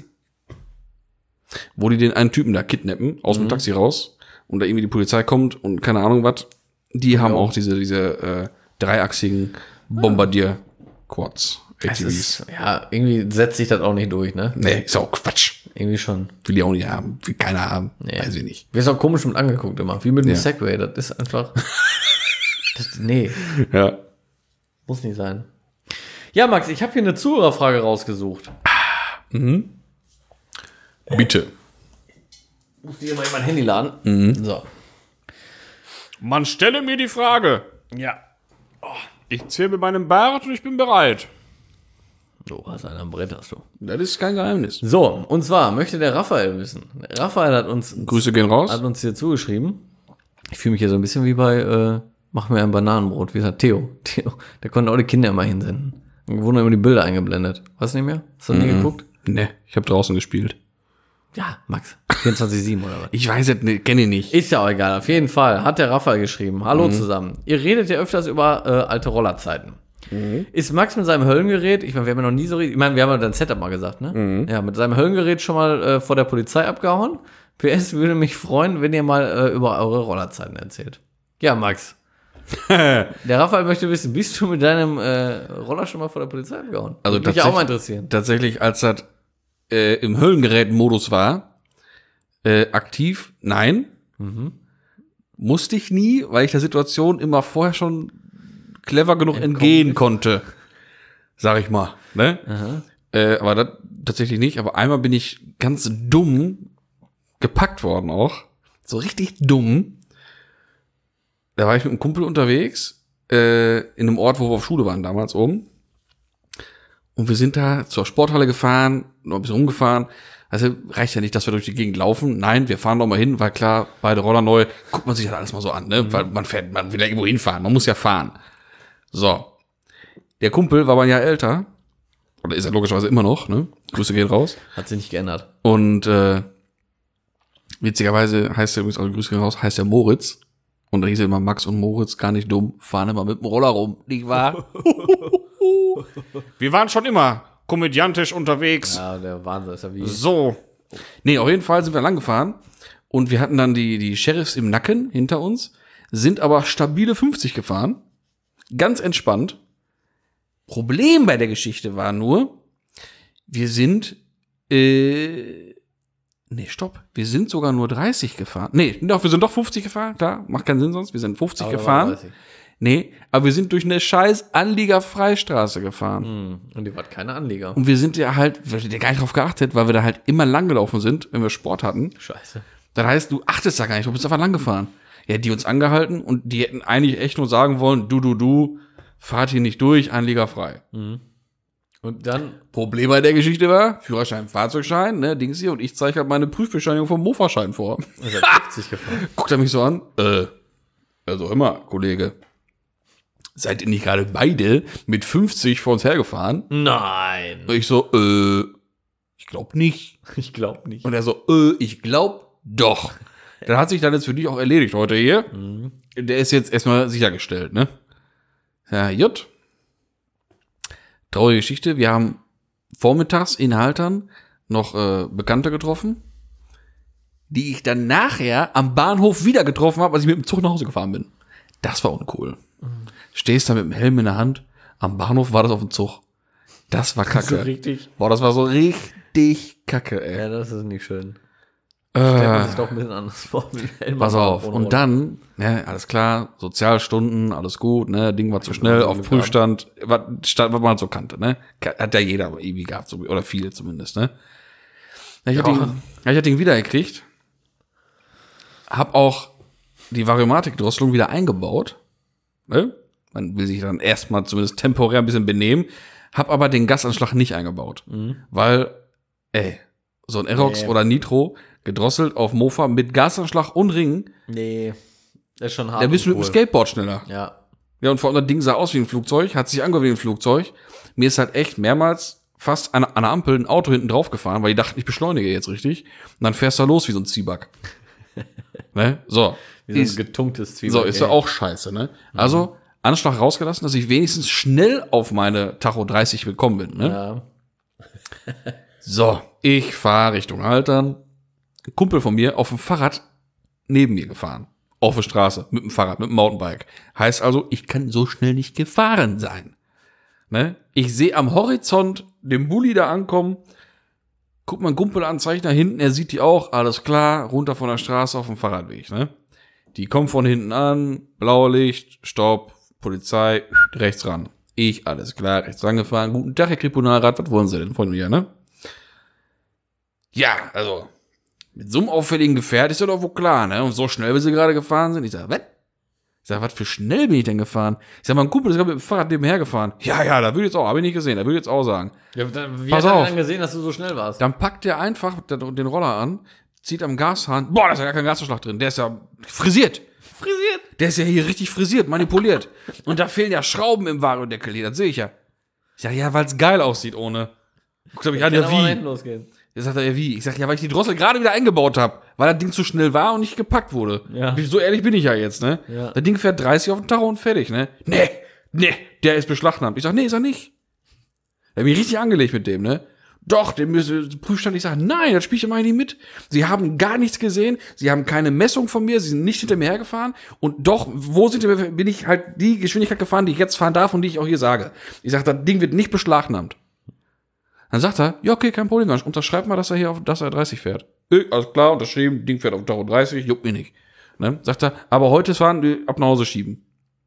Wo die den einen Typen da kidnappen, aus dem Taxi raus, und da irgendwie die Polizei kommt und keine Ahnung was. Die haben auch diese dreiachsigen Bombardier-Quads. Es ATVs. ist, ja, irgendwie setzt sich das auch nicht durch, ne? Nee, ist auch Quatsch. Irgendwie schon. Will ich auch nicht haben. Will keiner haben. Nee. Weiß ich nicht. Wir sind auch komisch mit angeguckt immer. Wie mit dem Ja. Segway. Das ist einfach. Nee, Ja. muss nicht sein. Ja, Max, ich habe hier eine Zuhörerfrage rausgesucht. Bitte. Muss hier mal in mein Handy laden. So. Man stelle mir die Frage. Ja. Ich zähle mit meinem Bart und ich bin bereit. So, hast einen am Brett, hast du. Das ist kein Geheimnis. So, und zwar möchte der Raphael wissen. Der Raphael hat uns Grüße gehen raus. hat uns hier zugeschrieben. Ich fühle mich hier so ein bisschen wie bei Mach mir ein Bananenbrot. Wie gesagt, Theo, der konnte auch die Kinder immer hinsenden. Dann wurden immer die Bilder eingeblendet. Weißt du nicht mehr? Hast du nie geguckt? Nee, ich habe draußen gespielt. Ja, Max. 24/7 oder was? Ich weiß es nicht, kenne ich nicht. Ist ja auch egal. Auf jeden Fall hat der Raphael geschrieben. Hallo zusammen. Ihr redet ja öfters über alte Rollerzeiten. Ist Max mit seinem Höllengerät, ich meine, wir haben ja noch nie so richtig, ich meine, wir haben ja dein Setup mal gesagt, ne? Ja, mit seinem Höllengerät schon mal vor der Polizei abgehauen. PS würde mich freuen, wenn ihr mal über eure Rollerzeiten erzählt. Ja, Max. Der Raphael möchte wissen, bist du mit deinem Roller schon mal vor der Polizei abgehauen? Also Würde mich auch mal interessieren. Tatsächlich, als das im Höllengerät-Modus war, aktiv, nein. Musste ich nie, weil ich der Situation immer vorher schon clever genug entgehen konnte. Sag ich mal. Ne? Aber das tatsächlich nicht. Aber einmal bin ich ganz dumm gepackt worden auch. So richtig dumm. Da war ich mit einem Kumpel unterwegs, in einem Ort, wo wir auf Schule waren damals oben. Und wir sind da zur Sporthalle gefahren, noch ein bisschen rumgefahren. Also reicht ja nicht, dass wir durch die Gegend laufen. Nein, wir fahren noch mal hin, weil klar, beide Roller neu, guckt man sich halt alles mal so an, ne? Weil man will ja irgendwo hinfahren, man muss ja fahren. So. Der Kumpel war aber ein Jahr älter. Oder ist er logischerweise immer noch, ne? Grüße gehen raus. Hat sich nicht geändert. Und witzigerweise heißt er übrigens, also Grüße gehen raus, heißt er Moritz. Und da hieß er immer Max und Moritz, gar nicht dumm, fahren immer mit dem Roller rum, nicht wahr? Wir waren schon immer komödiantisch unterwegs. Ja, der Wahnsinn ist ja wie... So. Nee, auf jeden Fall sind wir lang gefahren. Und wir hatten dann die Sheriffs im Nacken hinter uns, sind aber stabile 50 gefahren. Ganz entspannt. Problem bei der Geschichte war nur, wir sind, wir sind sogar nur 30 gefahren. Nee, doch, wir sind doch 50 gefahren, klar, macht keinen Sinn sonst, wir sind 50 Aber gefahren. Nee, aber wir sind durch eine scheiß Anliegerfreistraße gefahren. Und die war keine Anlieger. Und wir sind ja halt, weil wir gar nicht drauf geachtet, weil wir da halt immer lang gelaufen sind, wenn wir Sport hatten. Scheiße. Das heißt, du achtest da gar nicht, du bist einfach lang gefahren. Ja, die uns angehalten und die hätten eigentlich echt nur sagen wollen, du, fahrt hier nicht durch, anliegerfrei. Und dann... Problem bei der Geschichte war, Führerschein, Fahrzeugschein, ne, Dings hier, und ich zeige halt meine Prüfbescheinigung vom Mofa-Schein vor. Ist er 50 gefahren. Guckt er mich so an, also immer, Kollege, seid ihr nicht gerade beide mit 50 vor uns hergefahren? Nein. Und ich so, ich glaub nicht. Ich glaube nicht. Und er so, ich glaub doch. Dann hat sich dann jetzt für dich auch erledigt heute hier. Der ist jetzt erstmal sichergestellt, ne? Ja, jut. Traurige Geschichte. Wir haben vormittags in Haltern noch Bekannte getroffen, die ich dann nachher am Bahnhof wieder getroffen habe, als ich mit dem Zug nach Hause gefahren bin. Das war uncool. Stehst da mit dem Helm in der Hand. Am Bahnhof war das auf dem Zug. Das war kacke. So richtig. Boah, das war so richtig kacke, ey. Ja, das ist nicht schön. Stellt man sich doch ein bisschen anders vor. Pass auf. Und dann, ne, alles klar, Sozialstunden, alles gut, ne, Ding war zu schnell, auf Prüfstand, was man halt so kannte, ne. Hat ja jeder irgendwie gehabt, so, oder viele zumindest, ne. Ich hatte das Ding wiedergekriegt, hab auch die Variomatik-Drosselung wieder eingebaut, ne. Man will sich dann erstmal zumindest temporär ein bisschen benehmen, hab aber den Gasanschlag nicht eingebaut, weil, so ein Aerox oder Nitro gedrosselt auf Mofa mit Gasanschlag und Ringen. Nee, das ist schon hart. Da bist du mit dem Skateboard schneller. Ja. Ja, und vor allem das Ding sah aus wie ein Flugzeug, hat sich angehört wie ein Flugzeug. Mir ist halt echt mehrmals fast an einer Ampel ein Auto hinten drauf gefahren, weil ich dachte, ich beschleunige jetzt richtig. Und dann fährst du los wie so ein Zwieback. Ne? So. Wie so ein getunktes Zwieback. So, ist ja auch scheiße, ne? Also, Anschlag rausgelassen, dass ich wenigstens schnell auf meine Tacho 30 gekommen bin, ne? Ja. So, ich fahre Richtung Haltern. Ein Kumpel von mir auf dem Fahrrad neben mir gefahren. Auf der Straße, mit dem Fahrrad, mit dem Mountainbike. Heißt also, ich kann so schnell nicht gefahren sein. Ne? Ich sehe am Horizont den Bulli da ankommen. Guck mal, ein Kumpel an, zeigt nach hinten, er sieht die auch, alles klar, runter von der Straße auf dem Fahrradweg. Ne? Die kommen von hinten an, Blaulicht, Stopp, Polizei, rechts ran. Ich, alles klar, rechts rangefahren. Guten Tag, Herr Kriponalrat, was wollen Sie denn von mir, ne? Ja, also, mit so einem auffälligen Gefährt ist ja doch wohl klar, ne? Und so schnell, wie sie gerade gefahren sind. Ich sag, was? Ich sag, was für schnell bin ich denn gefahren? Ich sag, mein Kumpel ist gerade mit dem Fahrrad nebenher gefahren. Ja, da würde ich jetzt auch, habe ich nicht gesehen, da würde ich jetzt auch sagen. Ja, wie Pass hat er auf. dann gesehen, dass du so schnell warst? Dann packt der einfach den Roller an, zieht am Gashahn. Boah, da ist ja gar kein Gasanschlag drin. Der ist ja frisiert. Der ist ja hier richtig frisiert, manipuliert. Und da fehlen ja Schrauben im Variodeckel hier, das sehe ich ja. Ich sag, ja, weil es geil aussieht ohne. Guckt mich an, ja, wie? Losgehen. Der sagt er, ja, wie? Ich sag, ja, weil ich die Drossel gerade wieder eingebaut habe, weil das Ding zu schnell war und nicht gepackt wurde. Ja. So ehrlich bin ich ja jetzt, ne? Ja. Das Ding fährt 30 auf den Tacho und fertig, ne? Nee, der ist beschlagnahmt. Ich sag, nee, ist er nicht. Der hat mich richtig angelegt mit dem, ne? Doch, der Prüfstand, ich sag, nein, das Spielchen mache ich nicht mit. Sie haben gar nichts gesehen, sie haben keine Messung von mir, sie sind nicht hinter mir hergefahren und doch, bin ich halt die Geschwindigkeit gefahren, die ich jetzt fahren darf und die ich auch hier sage. Ich sag, das Ding wird nicht beschlagnahmt. Dann sagt er, ja, okay, kein Problem, dann unterschreib mal, dass er 30 fährt. Alles klar, unterschrieben, Ding fährt auf Tacho 30, juckt mich nicht. Ne? Sagt er, aber heute fahren, ab nach Hause schieben.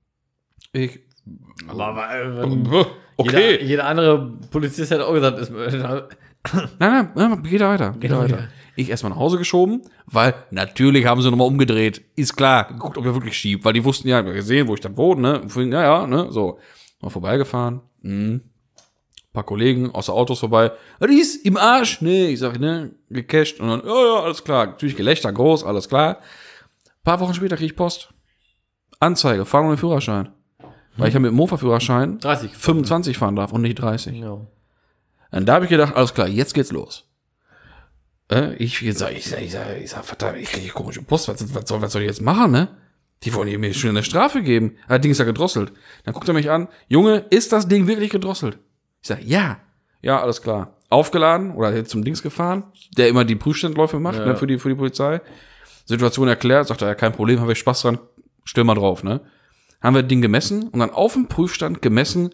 Okay. Jeder andere Polizist hätte auch gesagt, ist, Nein, geht da weiter. Ich erstmal nach Hause geschoben, weil natürlich haben sie nochmal umgedreht. Ist klar, geguckt, ob er wirklich schiebt, weil die wussten ja, gesehen, wo ich dann wohne, ne? Ja, ne? So. Mal vorbeigefahren. Ein paar Kollegen aus der Autos vorbei. Die ist im Arsch. Nee, ich sag, ne, gecasht. Und dann, ja, alles klar. Natürlich Gelächter groß, alles klar. Ein paar Wochen später krieg ich Post. Anzeige, fahren ohne Führerschein. Weil ich ja mit dem Mofa-Führerschein 25 fahren darf und nicht 30. Ja. Und da habe ich gedacht, alles klar, jetzt geht's los. Ich sag, verdammt, ich kriege komische Post, was soll ich jetzt machen, ne? Die wollen mir schon eine Strafe geben. Das Ding ist ja gedrosselt. Dann guckt er mich an, Junge, ist das Ding wirklich gedrosselt? Ich sag, ja. Ja, alles klar. Aufgeladen oder jetzt zum Dings gefahren, der immer die Prüfstandläufe macht, ne, für die Polizei. Situation erklärt, sagt er, ja, kein Problem, habe ich Spaß dran, stell mal drauf, ne? Haben wir das Ding gemessen und dann auf dem Prüfstand gemessen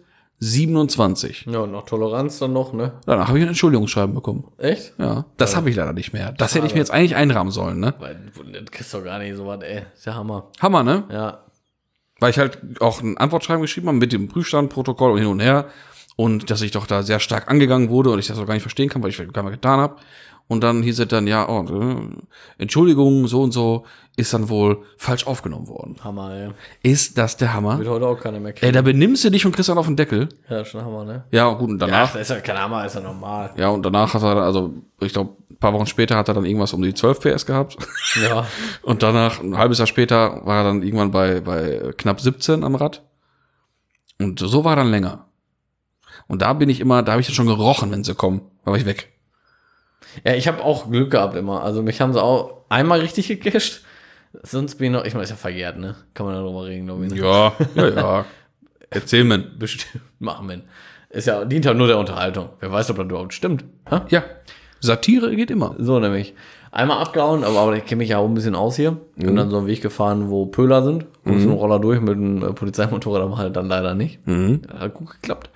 27. Ja, und noch Toleranz dann noch, ne? Danach habe ich ein Entschuldigungsschreiben bekommen. Echt? Ja, das habe ich leider nicht mehr. Das hätte ich mir jetzt eigentlich einrahmen sollen, ne? Weil das kriegst du doch gar nicht so was, ey. Ist ja Hammer. Hammer, ne? Ja. Weil ich halt auch ein Antwortschreiben geschrieben habe mit dem Prüfstandprotokoll und hin und her und dass ich doch da sehr stark angegangen wurde und ich das auch gar nicht verstehen kann, weil ich gar mal getan habe. Und dann hieß es dann, ja, Entschuldigung, so und so, ist dann wohl falsch aufgenommen worden. Hammer, ey. Ist das der Hammer? Wird heute auch keiner mehr Ey, kriegen. da benimmst du dich und kriegst dann auf den Deckel. Ja, schon Hammer, ne? Ja, gut, und danach. Ja, das ist ja kein Hammer, ist ja normal. Ja, und danach hat er, also, ich glaube, ein paar Wochen später hat er dann irgendwas um die 12 PS gehabt. Ja. Und danach, ein halbes Jahr später, war er dann irgendwann bei knapp 17 am Rad. Und so war er dann länger. Und da habe ich dann schon gerochen, wenn sie kommen. Da war ich weg. Ja, ich habe auch Glück gehabt immer. Also mich haben sie auch einmal richtig gecasht. Sonst bin ich noch, ich meine, ist ja verjährt, ne? Kann man darüber reden, glaube ich. Ne? Ja. Erzähl mir. Bestimmt machen wir. Ist ja, dient ja nur der Unterhaltung. Wer weiß, ob das überhaupt stimmt. Ha? Ja. Satire geht immer. So nämlich. Einmal abgehauen, aber ich kenne mich ja auch ein bisschen aus hier. Und dann so einen Weg gefahren, wo Pöhler sind. Und so einen Roller durch mit einem Polizeimotorrad, aber halt dann leider nicht. Hat gut geklappt.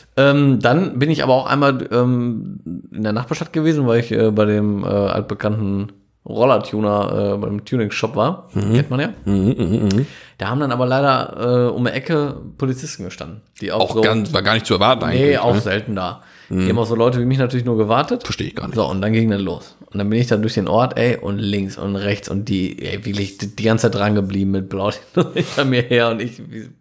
Dann bin ich aber auch einmal in der Nachbarstadt gewesen, weil ich bei dem altbekannten Rollertuner beim Tuning-Shop war. Kennt man ja. Da haben dann aber leider um die Ecke Polizisten gestanden. Die auch so, war gar nicht zu erwarten eigentlich. Nee, auch selten da. Die haben auch so Leute wie mich natürlich nur gewartet. Verstehe ich gar nicht. So, und dann ging das los. Und dann bin ich dann durch den Ort, ey, und links und rechts und die, ey, wirklich die ganze Zeit dran geblieben mit Blau hinter mir her und ich will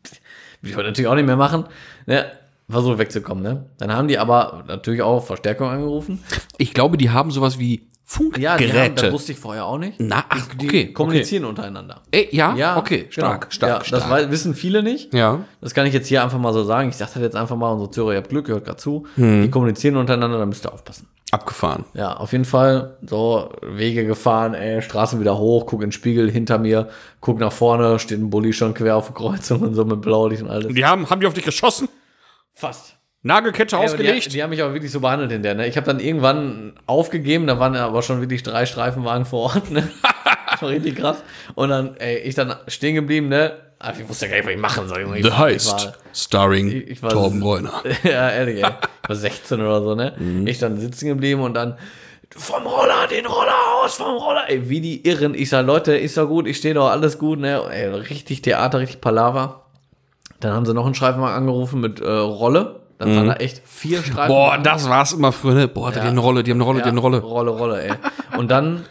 ich natürlich auch nicht mehr machen, ne? Versucht wegzukommen, ne? Dann haben die aber natürlich auch Verstärkung angerufen. Ich glaube, die haben sowas wie Funkgeräte. Ja, das wusste ich vorher auch nicht. Na, ach, Die okay. kommunizieren untereinander. Ja, okay, stark. Das wissen viele nicht. Ja. Das kann ich jetzt hier einfach mal so sagen. Ich sage das jetzt einfach mal, unsere Zuhörer, ihr habt Glück, ihr hört gerade zu. Die kommunizieren untereinander, da müsst ihr aufpassen. Abgefahren. Ja, auf jeden Fall so Wege gefahren, ey, Straßen wieder hoch, guck in den Spiegel hinter mir, guck nach vorne, steht ein Bulli schon quer auf der Kreuzung und so mit Blaulicht und alles. Haben die auf dich geschossen? Fast. Nagelkette ausgelegt? Die haben mich aber wirklich so behandelt in der, ne? Ich habe dann irgendwann aufgegeben, da waren aber schon wirklich 3 Streifenwagen vor Ort, ne? Das war richtig krass. Und dann, ey, ich dann stehen geblieben, ne? Aber ich wusste ja gar nicht, was ich machen soll. The Heist, starring Torben Bräuner. Ja, ehrlich, ey. Ich war 16 oder so, ne? Ich dann sitzen geblieben und dann vom Roller, den Roller aus, vom Roller. Ey, wie die Irren. Ich sag, Leute, ist doch gut, ich stehe doch, alles gut, ne? Ey, richtig Theater, richtig Palaver. Dann haben sie noch einen Streifenwagen angerufen mit Rolle. Dann waren da echt 4 Streifen. Boah, das war's immer früher, ne? Boah, die haben eine Rolle, die haben eine Rolle. Rolle, ey. Und dann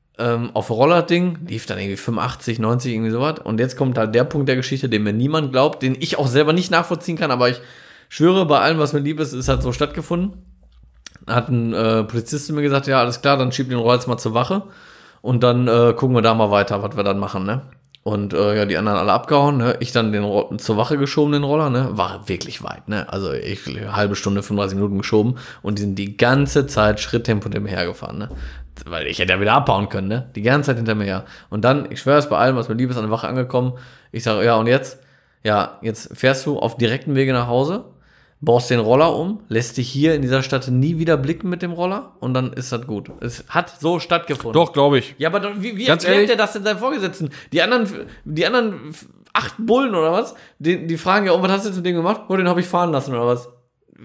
auf Roller-Ding lief dann irgendwie 85, 90, irgendwie sowas. Und jetzt kommt halt der Punkt der Geschichte, den mir niemand glaubt, den ich auch selber nicht nachvollziehen kann, aber ich schwöre, bei allem, was mir lieb ist, ist halt so stattgefunden. Hat ein Polizist zu mir gesagt, ja, alles klar, dann schieb den Roller jetzt mal zur Wache und dann gucken wir da mal weiter, was wir dann machen, ne? Und ja, die anderen alle abgehauen, ne? Ich dann zur Wache geschoben, den Roller, ne? War wirklich weit, ne? Also ich halbe Stunde, 35 Minuten geschoben und die sind die ganze Zeit Schritttempo hinter mir hergefahren, ne? Weil ich hätte ja wieder abbauen können, ne? Die ganze Zeit hinter mir her. Und dann, ich schwöre es bei allem, was mir lieb ist, an der Wache angekommen. Ich sage, ja, und jetzt? Ja, jetzt fährst du auf direktem Wege nach Hause, baust den Roller um, lässt dich hier in dieser Stadt nie wieder blicken mit dem Roller und dann ist das gut. Es hat so stattgefunden. Doch, glaube ich. Ja, aber wie Ganz erklärt ehrlich? der das denn seinen Vorgesetzten? Die anderen 8 Bullen oder was, die fragen ja, oh, was hast du jetzt mit dem gemacht? Oh, den habe ich fahren lassen oder was?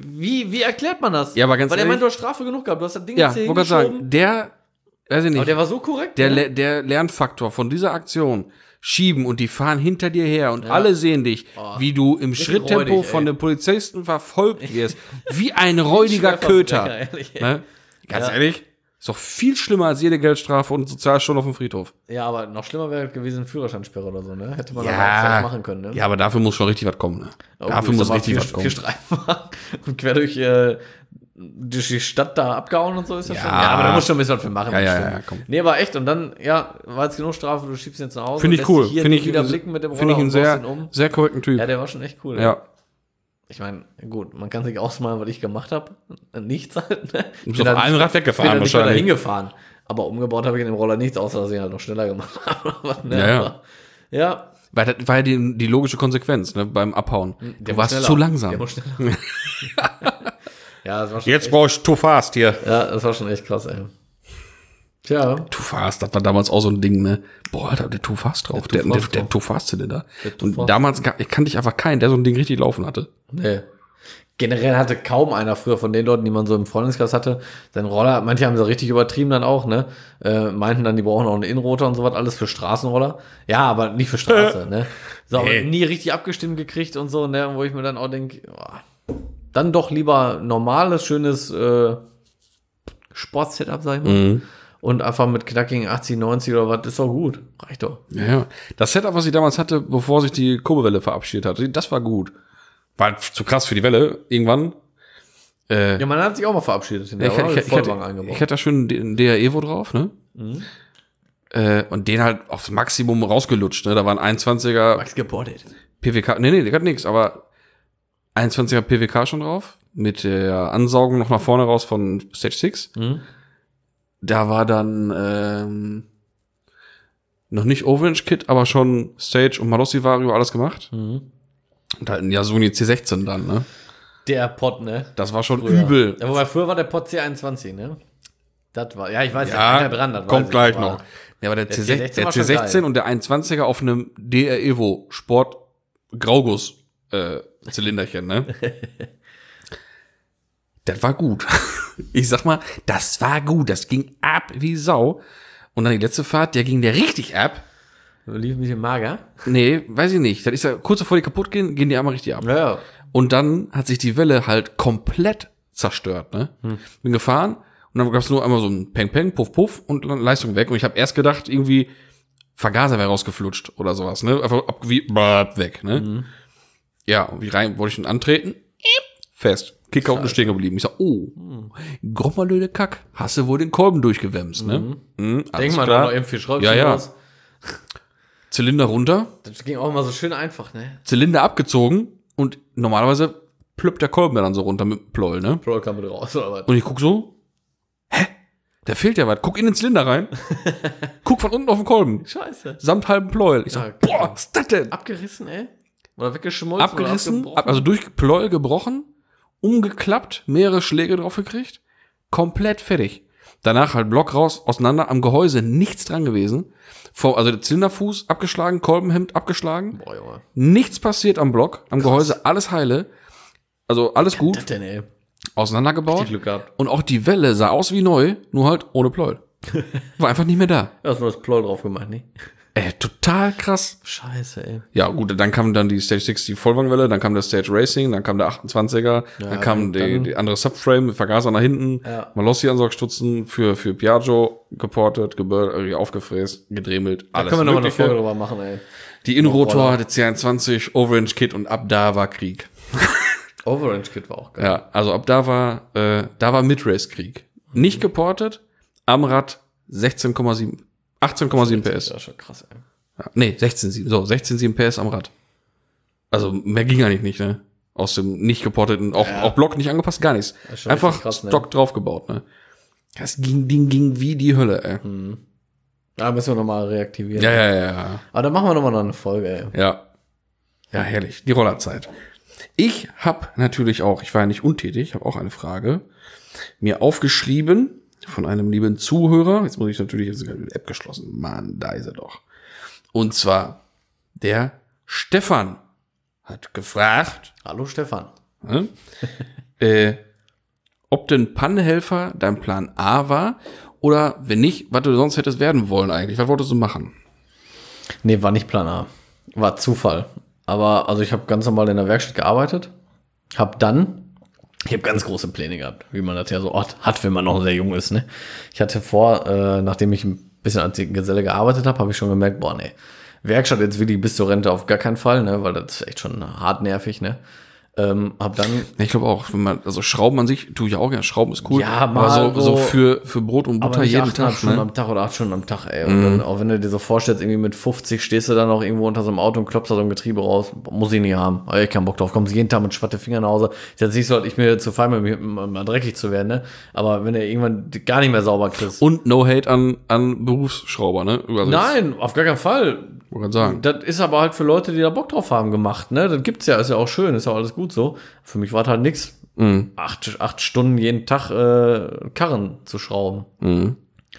Wie erklärt man das? Ja, aber ganz Weil der ehrlich- meint, du hast Strafe genug gehabt, du hast das Ding Ja, jetzt hier wollte gerade hingeschoben. sagen, weiß ich nicht. Aber der war so korrekt. Der, ne? der Lernfaktor von dieser Aktion, schieben und die fahren hinter dir her und alle sehen dich, wie du im Schritttempo räudig, von ey. den Polizisten verfolgt wirst. Wie ein räudiger Köter. Ja, ehrlich, ey. Ne? Ganz Ja. ehrlich, Ist doch viel schlimmer als jede Geldstrafe und Sozialstunde auf dem Friedhof. Ja, aber noch schlimmer wäre gewesen, Führerscheinsperre oder so, ne? Hätte man Ja. dann auch vielleicht machen können, ne? Ja, aber dafür muss schon richtig was kommen, ne? Dafür muss richtig was kommen. 4 Streifen fahren und quer durch die Stadt da abgehauen und so ist das Ja. schon. Ja, aber da muss schon ein bisschen was für machen. Ja, das ja, stimmt. ja, komm. Nee, aber echt, und dann, ja, war jetzt genug Strafe, du schiebst ihn jetzt nach Hause. Finde ich lässt cool. dich hier Finde nie ich wieder blicken mit dem Roller Finde ich einen und baust ihn sehr, sehr korrekten Typ. Ja, der war schon echt cool. Ja. Ich meine, gut, man kann sich ausmalen, was ich gemacht habe. Nichts halt, ne? Du bist auf einem Rad weggefahren bin halt nicht weiter wahrscheinlich. hingefahren. Aber umgebaut habe ich in dem Roller nichts, außer dass ich ihn halt noch schneller gemacht habe. Ne? Ja, ja. Aber, ja. Weil das war ja die logische Konsequenz, ne, beim Abhauen. Der Du muss warst schneller. zu langsam. Der muss schneller. Ja, das war schon Jetzt brauche ich Too Fast hier. Ja, das war schon echt krass, ey. Tja. Too Fast, das war damals auch so ein Ding, ne? Boah, Alter, der Too Fast drauf. Der Too Fast-Zylinder. Und damals kannte ich einfach keinen, der so ein Ding richtig laufen hatte. Nee. Generell hatte kaum einer früher von den Leuten, die man so im Freundeskreis hatte, seinen Roller, manche haben sie richtig übertrieben dann auch, ne? Meinten dann, die brauchen auch einen Innenrotor und so was, alles für Straßenroller. Ja, aber nicht für Straße, ne? So, aber nie richtig abgestimmt gekriegt und so, ne? Wo ich mir dann auch denke, dann doch lieber normales, schönes Sportsetup, sag ich mal. Und einfach mit knackigen 80, 90 oder was, ist doch gut. Reicht doch. Ja, ja. Das Setup, was ich damals hatte, bevor sich die Kurbelwelle verabschiedet hatte, das war gut. War zu krass für die Welle, irgendwann. Ja, man hat sich auch mal verabschiedet. Ich hatte da schön den DR Evo drauf, ne? Und den halt aufs Maximum rausgelutscht, ne? Da war ein 21er Max geboddet. PWK, nee, der hat nix, aber 21er PWK schon drauf, mit der Ansaugung noch nach vorne raus von Stage 6. Da war dann noch nicht Overrange Kit, aber schon Stage und Malossi Vario alles gemacht. Und halt ein Yasuni C16 dann, ne? Der Pod, ne? Das war schon Früher. übel. Ja, wobei früher war der Pod C21, ne? Das war, ja, ich weiß Ja, ja dran, das kommt weiß gleich ich, aber noch. Ja, aber der C16 war schon C16 geil. und der 21er auf einem DR Evo Sport Grauguss Zylinderchen, ne? Das war gut. Ich sag mal, das war gut. Das ging ab wie Sau. Und dann die letzte Fahrt, der ging der richtig ab. Lief ein bisschen mager. Nee, weiß ich nicht. Das ist ja kurz bevor die kaputt gehen, gehen die einmal richtig ab. Ja. Und dann hat sich die Welle halt komplett zerstört, ne? Bin gefahren und dann gab es nur einmal so ein Peng Peng, Puff Puff und dann Leistung weg. Und ich habe erst gedacht, irgendwie Vergaser wäre rausgeflutscht oder sowas, ne? Einfach weg, ne? Ja, und wie rein wollte ich schon antreten? Fest. Kicker unten stehen geblieben. Ich sag, grommerlöde Kack, hast du wohl den Kolben durchgewämst, ne? Denk mal noch eben 4 Schräubchen Ja. raus. Zylinder runter, Das ging auch immer so schön einfach, ne? Zylinder abgezogen und normalerweise plöppt der Kolben dann so runter mit dem Pleuel, ne? Pro kam mit raus, oder was? Und ich guck so, da fehlt ja was. Guck in den Zylinder rein. Guck von unten auf den Kolben. Scheiße. Samt halben Pleuel. Ich Ja, sag, boah, was ist das denn? Abgerissen, ey? Oder weggeschmolzen? Abgerissen, oder abgebrochen? also durch Pleuel gebrochen, umgeklappt, mehrere Schläge drauf gekriegt, komplett fertig. Danach halt Block raus, auseinander, am Gehäuse nichts dran gewesen. Also der Zylinderfuß abgeschlagen, Kolbenhemd abgeschlagen. Boah, Junge. Nichts passiert am Block, am Gehäuse, alles heile. Also alles Was gut, das denn, ey? auseinandergebaut. Glück gehabt. Und auch die Welle sah aus wie neu, nur halt ohne Pleuel. War einfach nicht mehr da. Ja, hast nur das Pleuel drauf gemacht, ne? Total krass. Scheiße, ey. Ja, gut, dann kam dann die Stage 6, die Vollwagenwelle, dann kam der Stage Racing, dann kam der 28er, dann kam die andere Subframe mit Vergaser nach hinten, Ja. Malossi-Ansaugstutzen für Piaggio geportet, aufgefräst, gedremelt, Da alles können wir nochmal eine Mögliche. Folge drüber machen, ey. Die Innenrotor, der C21, Overrange Kit und ab da war Krieg. Overrange Kit war auch geil. Ja, also ab da war Midrace-Krieg. Nicht geportet, am Rad 18,7 PS. Das ist schon krass, ey. Ja, nee, 16,7 PS am Rad. Also mehr ging eigentlich nicht, ne? Aus dem nicht geporteten, auch Block nicht angepasst, gar nichts. ist schon Einfach richtig krass, ne? Stock draufgebaut, ne? Das ging wie die Hölle, ey. Da müssen wir nochmal reaktivieren. Ja. Aber dann machen wir nochmal noch eine Folge, ey. Ja, herrlich. Die Rollerzeit. Ich habe natürlich auch, ich war ja nicht untätig, habe auch eine Frage mir aufgeschrieben von einem lieben Zuhörer. Jetzt muss ich natürlich, jetzt ist die App geschlossen. Mann, da ist er doch. Und zwar der Stefan hat gefragt, Hallo, Stefan. ob denn Pannenhelfer dein Plan A war oder wenn nicht, was du sonst hättest werden wollen eigentlich. Was wolltest du machen? Nee, war nicht Plan A. War Zufall. Aber, also ich habe ganz normal in der Werkstatt gearbeitet. Hab dann Ich habe ganz große Pläne gehabt, wie man das ja so oft hat, wenn man noch sehr jung ist. Ne? Ich hatte nachdem ich ein bisschen als Geselle gearbeitet habe ich schon gemerkt, boah, nee, Werkstatt jetzt wirklich bis zur Rente auf gar keinen Fall, ne, weil das ist echt schon hart nervig, ne. Hab dann. Ich glaube auch, wenn man, also Schrauben an sich tue ich auch gerne. Schrauben ist cool. Ja, mal aber so für Brot und Butter jeden Tag. 8 Stunden am Tag oder 8 Stunden am Tag, ey. Und dann, auch wenn du dir so vorstellst, irgendwie mit 50 stehst du dann noch irgendwo unter so einem Auto und klopfst da so ein Getriebe raus. Muss ich nicht haben. Hab ich keinen Bock drauf. Kommst jeden Tag mit schwatte Fingern nach Hause. Jetzt siehst du halt, ich mir zu fein, mal dreckig zu werden, ne. Aber wenn du irgendwann gar nicht mehr sauber kriegst. Und no hate an Berufsschrauber, ne? Nein, auf gar keinen Fall. Wollte sagen. Das ist aber halt für Leute, die da Bock drauf haben, gemacht, ne? Das gibt's ja, ist ja auch schön, ist ja auch alles gut so. Für mich war das halt nix. 8 Stunden jeden Tag Karren zu schrauben. Und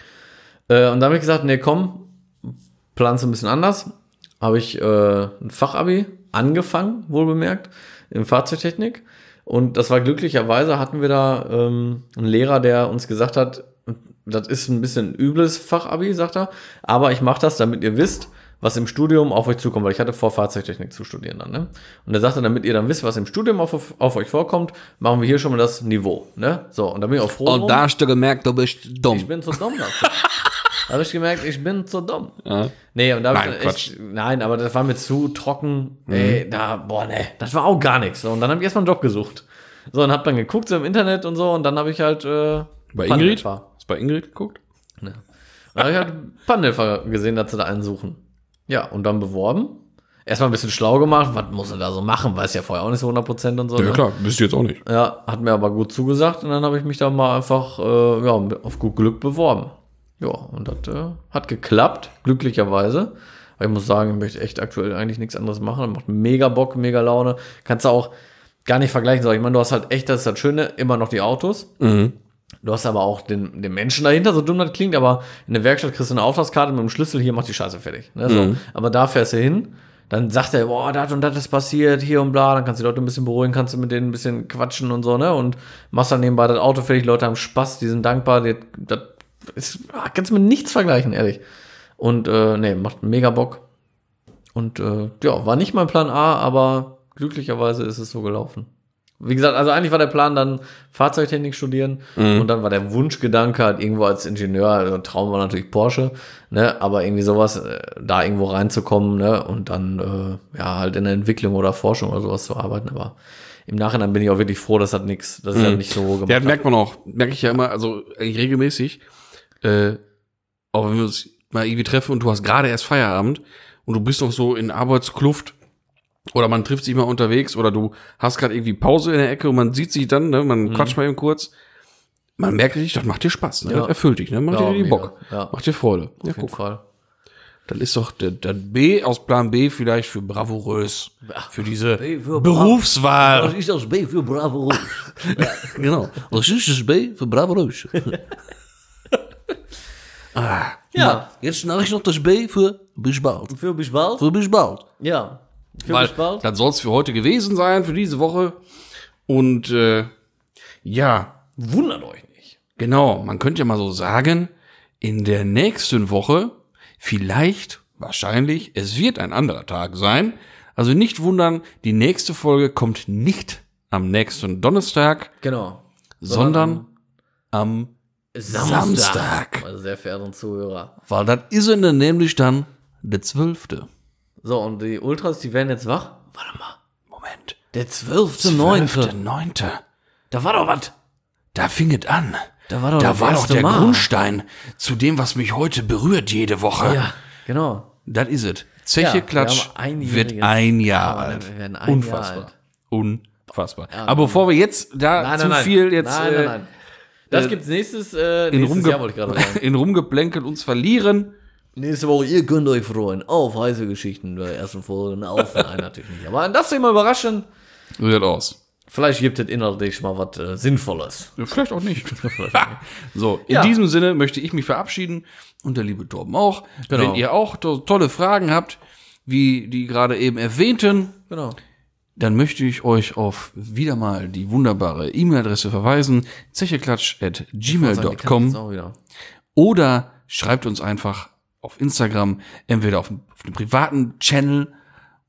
da habe ich gesagt, nee, komm, planst du ein bisschen anders. Habe ich ein Fachabi angefangen, wohlbemerkt, in Fahrzeugtechnik. Und das war glücklicherweise, hatten wir da einen Lehrer, der uns gesagt hat, das ist ein bisschen ein übles Fachabi, sagt er, aber ich mache das, damit ihr wisst, was im Studium auf euch zukommt, weil ich hatte vor, Fahrzeugtechnik zu studieren dann, ne? Und er sagte, damit ihr dann wisst, was im Studium auf euch vorkommt, machen wir hier schon mal das Niveau, ne? So, und da bin ich auch froh. Und da hast du gemerkt, du bist dumm. Ich bin zu dumm dafür. Da habe ich gemerkt, ich bin zu dumm. Ja. Nee, und da Nein, hab ich nein, aber das war mir zu trocken. Ey, das war auch gar nichts. So, und dann habe ich erstmal einen Job gesucht. So, und hab dann geguckt so im Internet und so, und dann habe ich halt bei Ingrid? Hast du bei Ingrid geguckt? Ne. Dann habe ich halt Pannenhelfer gesehen, dass sie da einen suchen. Ja, und dann beworben. Erstmal ein bisschen schlau gemacht, was muss er da so machen, weiß ja vorher auch nicht so 100% und so. Ja, ne? klar, wisst ihr jetzt auch nicht. Ja, hat mir aber gut zugesagt und dann habe ich mich da mal einfach auf gut Glück beworben. Ja, und das hat geklappt, glücklicherweise. Aber ich muss sagen, ich möchte echt aktuell eigentlich nichts anderes machen. Macht mega Bock, mega Laune. Kannst du auch gar nicht vergleichen. Ich meine, du hast halt echt, das ist das Schöne, immer noch die Autos. Du hast aber auch den Menschen dahinter, so dumm das klingt, aber in der Werkstatt kriegst du eine Auftragskarte mit dem Schlüssel, hier macht die Scheiße fertig. Ne, so. Aber da fährst du hin, dann sagt er, boah, das und das ist passiert, hier und bla, dann kannst du die Leute ein bisschen beruhigen, kannst du mit denen ein bisschen quatschen und so, ne, und machst dann nebenbei das Auto fertig, Leute haben Spaß, die sind dankbar, das ist, kannst du mit nichts vergleichen, ehrlich. Und, nee, macht mega Bock. Und, ja, war nicht mein Plan A, aber glücklicherweise ist es so gelaufen. Wie gesagt, also eigentlich war der Plan dann Fahrzeugtechnik studieren und dann war der Wunschgedanke halt irgendwo als Ingenieur, also Traum war natürlich Porsche, ne, aber irgendwie sowas, da irgendwo reinzukommen, ne, und dann, ja, halt in der Entwicklung oder Forschung oder sowas zu arbeiten, aber im Nachhinein bin ich auch wirklich froh, dass das nichts, dass ich das nicht so gemacht habe. Ja, merkt man auch, merke ich ja immer, also eigentlich regelmäßig, auch wenn wir uns mal irgendwie treffen und du hast gerade erst Feierabend und du bist noch so in Arbeitskluft, oder man trifft sich mal unterwegs oder du hast gerade irgendwie Pause in der Ecke und man sieht sich dann, ne, man quatscht mal eben kurz. Man merkt richtig, das macht dir Spaß, ne? Ja. Das erfüllt dich, ne? Macht dir die Bock. Ja. Macht dir Freude. Auf jeden Fall. Dann ist doch der B aus Plan B vielleicht für bravourös. Für diese Berufswahl. Das ist das B für bravourös. Ja, genau. Das ist das B für bravourös. Ja. Jetzt mache ich noch das B für bis bald. Für bis bald? Für bis bald. Ja. Weil das soll es für heute gewesen sein, für diese Woche. Und ja. Wundert euch nicht. Genau, man könnte ja mal so sagen, in der nächsten Woche, vielleicht, wahrscheinlich, es wird ein anderer Tag sein. Also nicht wundern, die nächste Folge kommt nicht am nächsten Donnerstag. Genau. Sondern am Samstag. Meine sehr verehrten Zuhörer. Weil das ist nämlich dann der 12. So, und die Ultras, die werden jetzt wach? Warte mal, Moment. Der 12.9. 12.9. Da war doch was. Da fing es an. Da war doch der Grundstein zu dem, was mich heute berührt jede Woche. Ja, genau. Das ist es. Zeche Klatsch wird ein Jahr alt. Wir werden Unfassbar. Jahr alt. Unfassbar. Aber bevor wir jetzt da viel jetzt Nein. Das gibt's nächstes Jahr, wollte ich gerade sagen. in Rumgeplänkel uns verlieren. Nächste Woche, ihr könnt euch freuen auf heiße Geschichten der ersten Folge. Nein, natürlich nicht. Aber das euch mal überraschen. So sieht aus. Vielleicht gibt es inhaltlich mal was Sinnvolles. Ja, vielleicht auch nicht. So, in diesem Sinne möchte ich mich verabschieden und der liebe Torben auch. Genau. Wenn ihr auch tolle Fragen habt, wie die gerade eben erwähnten, Genau. dann möchte ich euch auf wieder mal die wunderbare E-Mail-Adresse verweisen, zecheklatsch@gmail.com oder schreibt uns einfach auf Instagram, entweder auf dem privaten Channel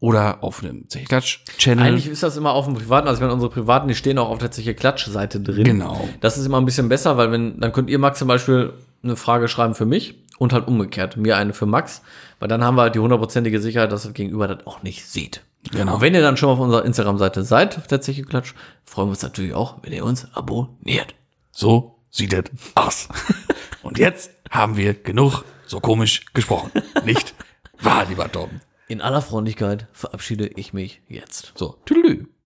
oder auf einem Zechklatsch-Channel. Eigentlich ist das immer auf dem Privaten, also ich meine, unsere Privaten, die stehen auch auf der Klatsch-Seite drin. Genau. Das ist immer ein bisschen besser, weil dann könnt ihr Max zum Beispiel eine Frage schreiben für mich und halt umgekehrt, mir eine für Max, weil dann haben wir halt die 100%ige Sicherheit, dass das Gegenüber das auch nicht sieht. Genau. Und wenn ihr dann schon mal auf unserer Instagram-Seite seid, auf der Zeche Klatsch, freuen wir uns natürlich auch, wenn ihr uns abonniert. So sieht es aus. Und jetzt haben wir genug so komisch gesprochen. Nicht wahr, lieber Tom? In aller Freundlichkeit verabschiede ich mich jetzt. So, tüdelü.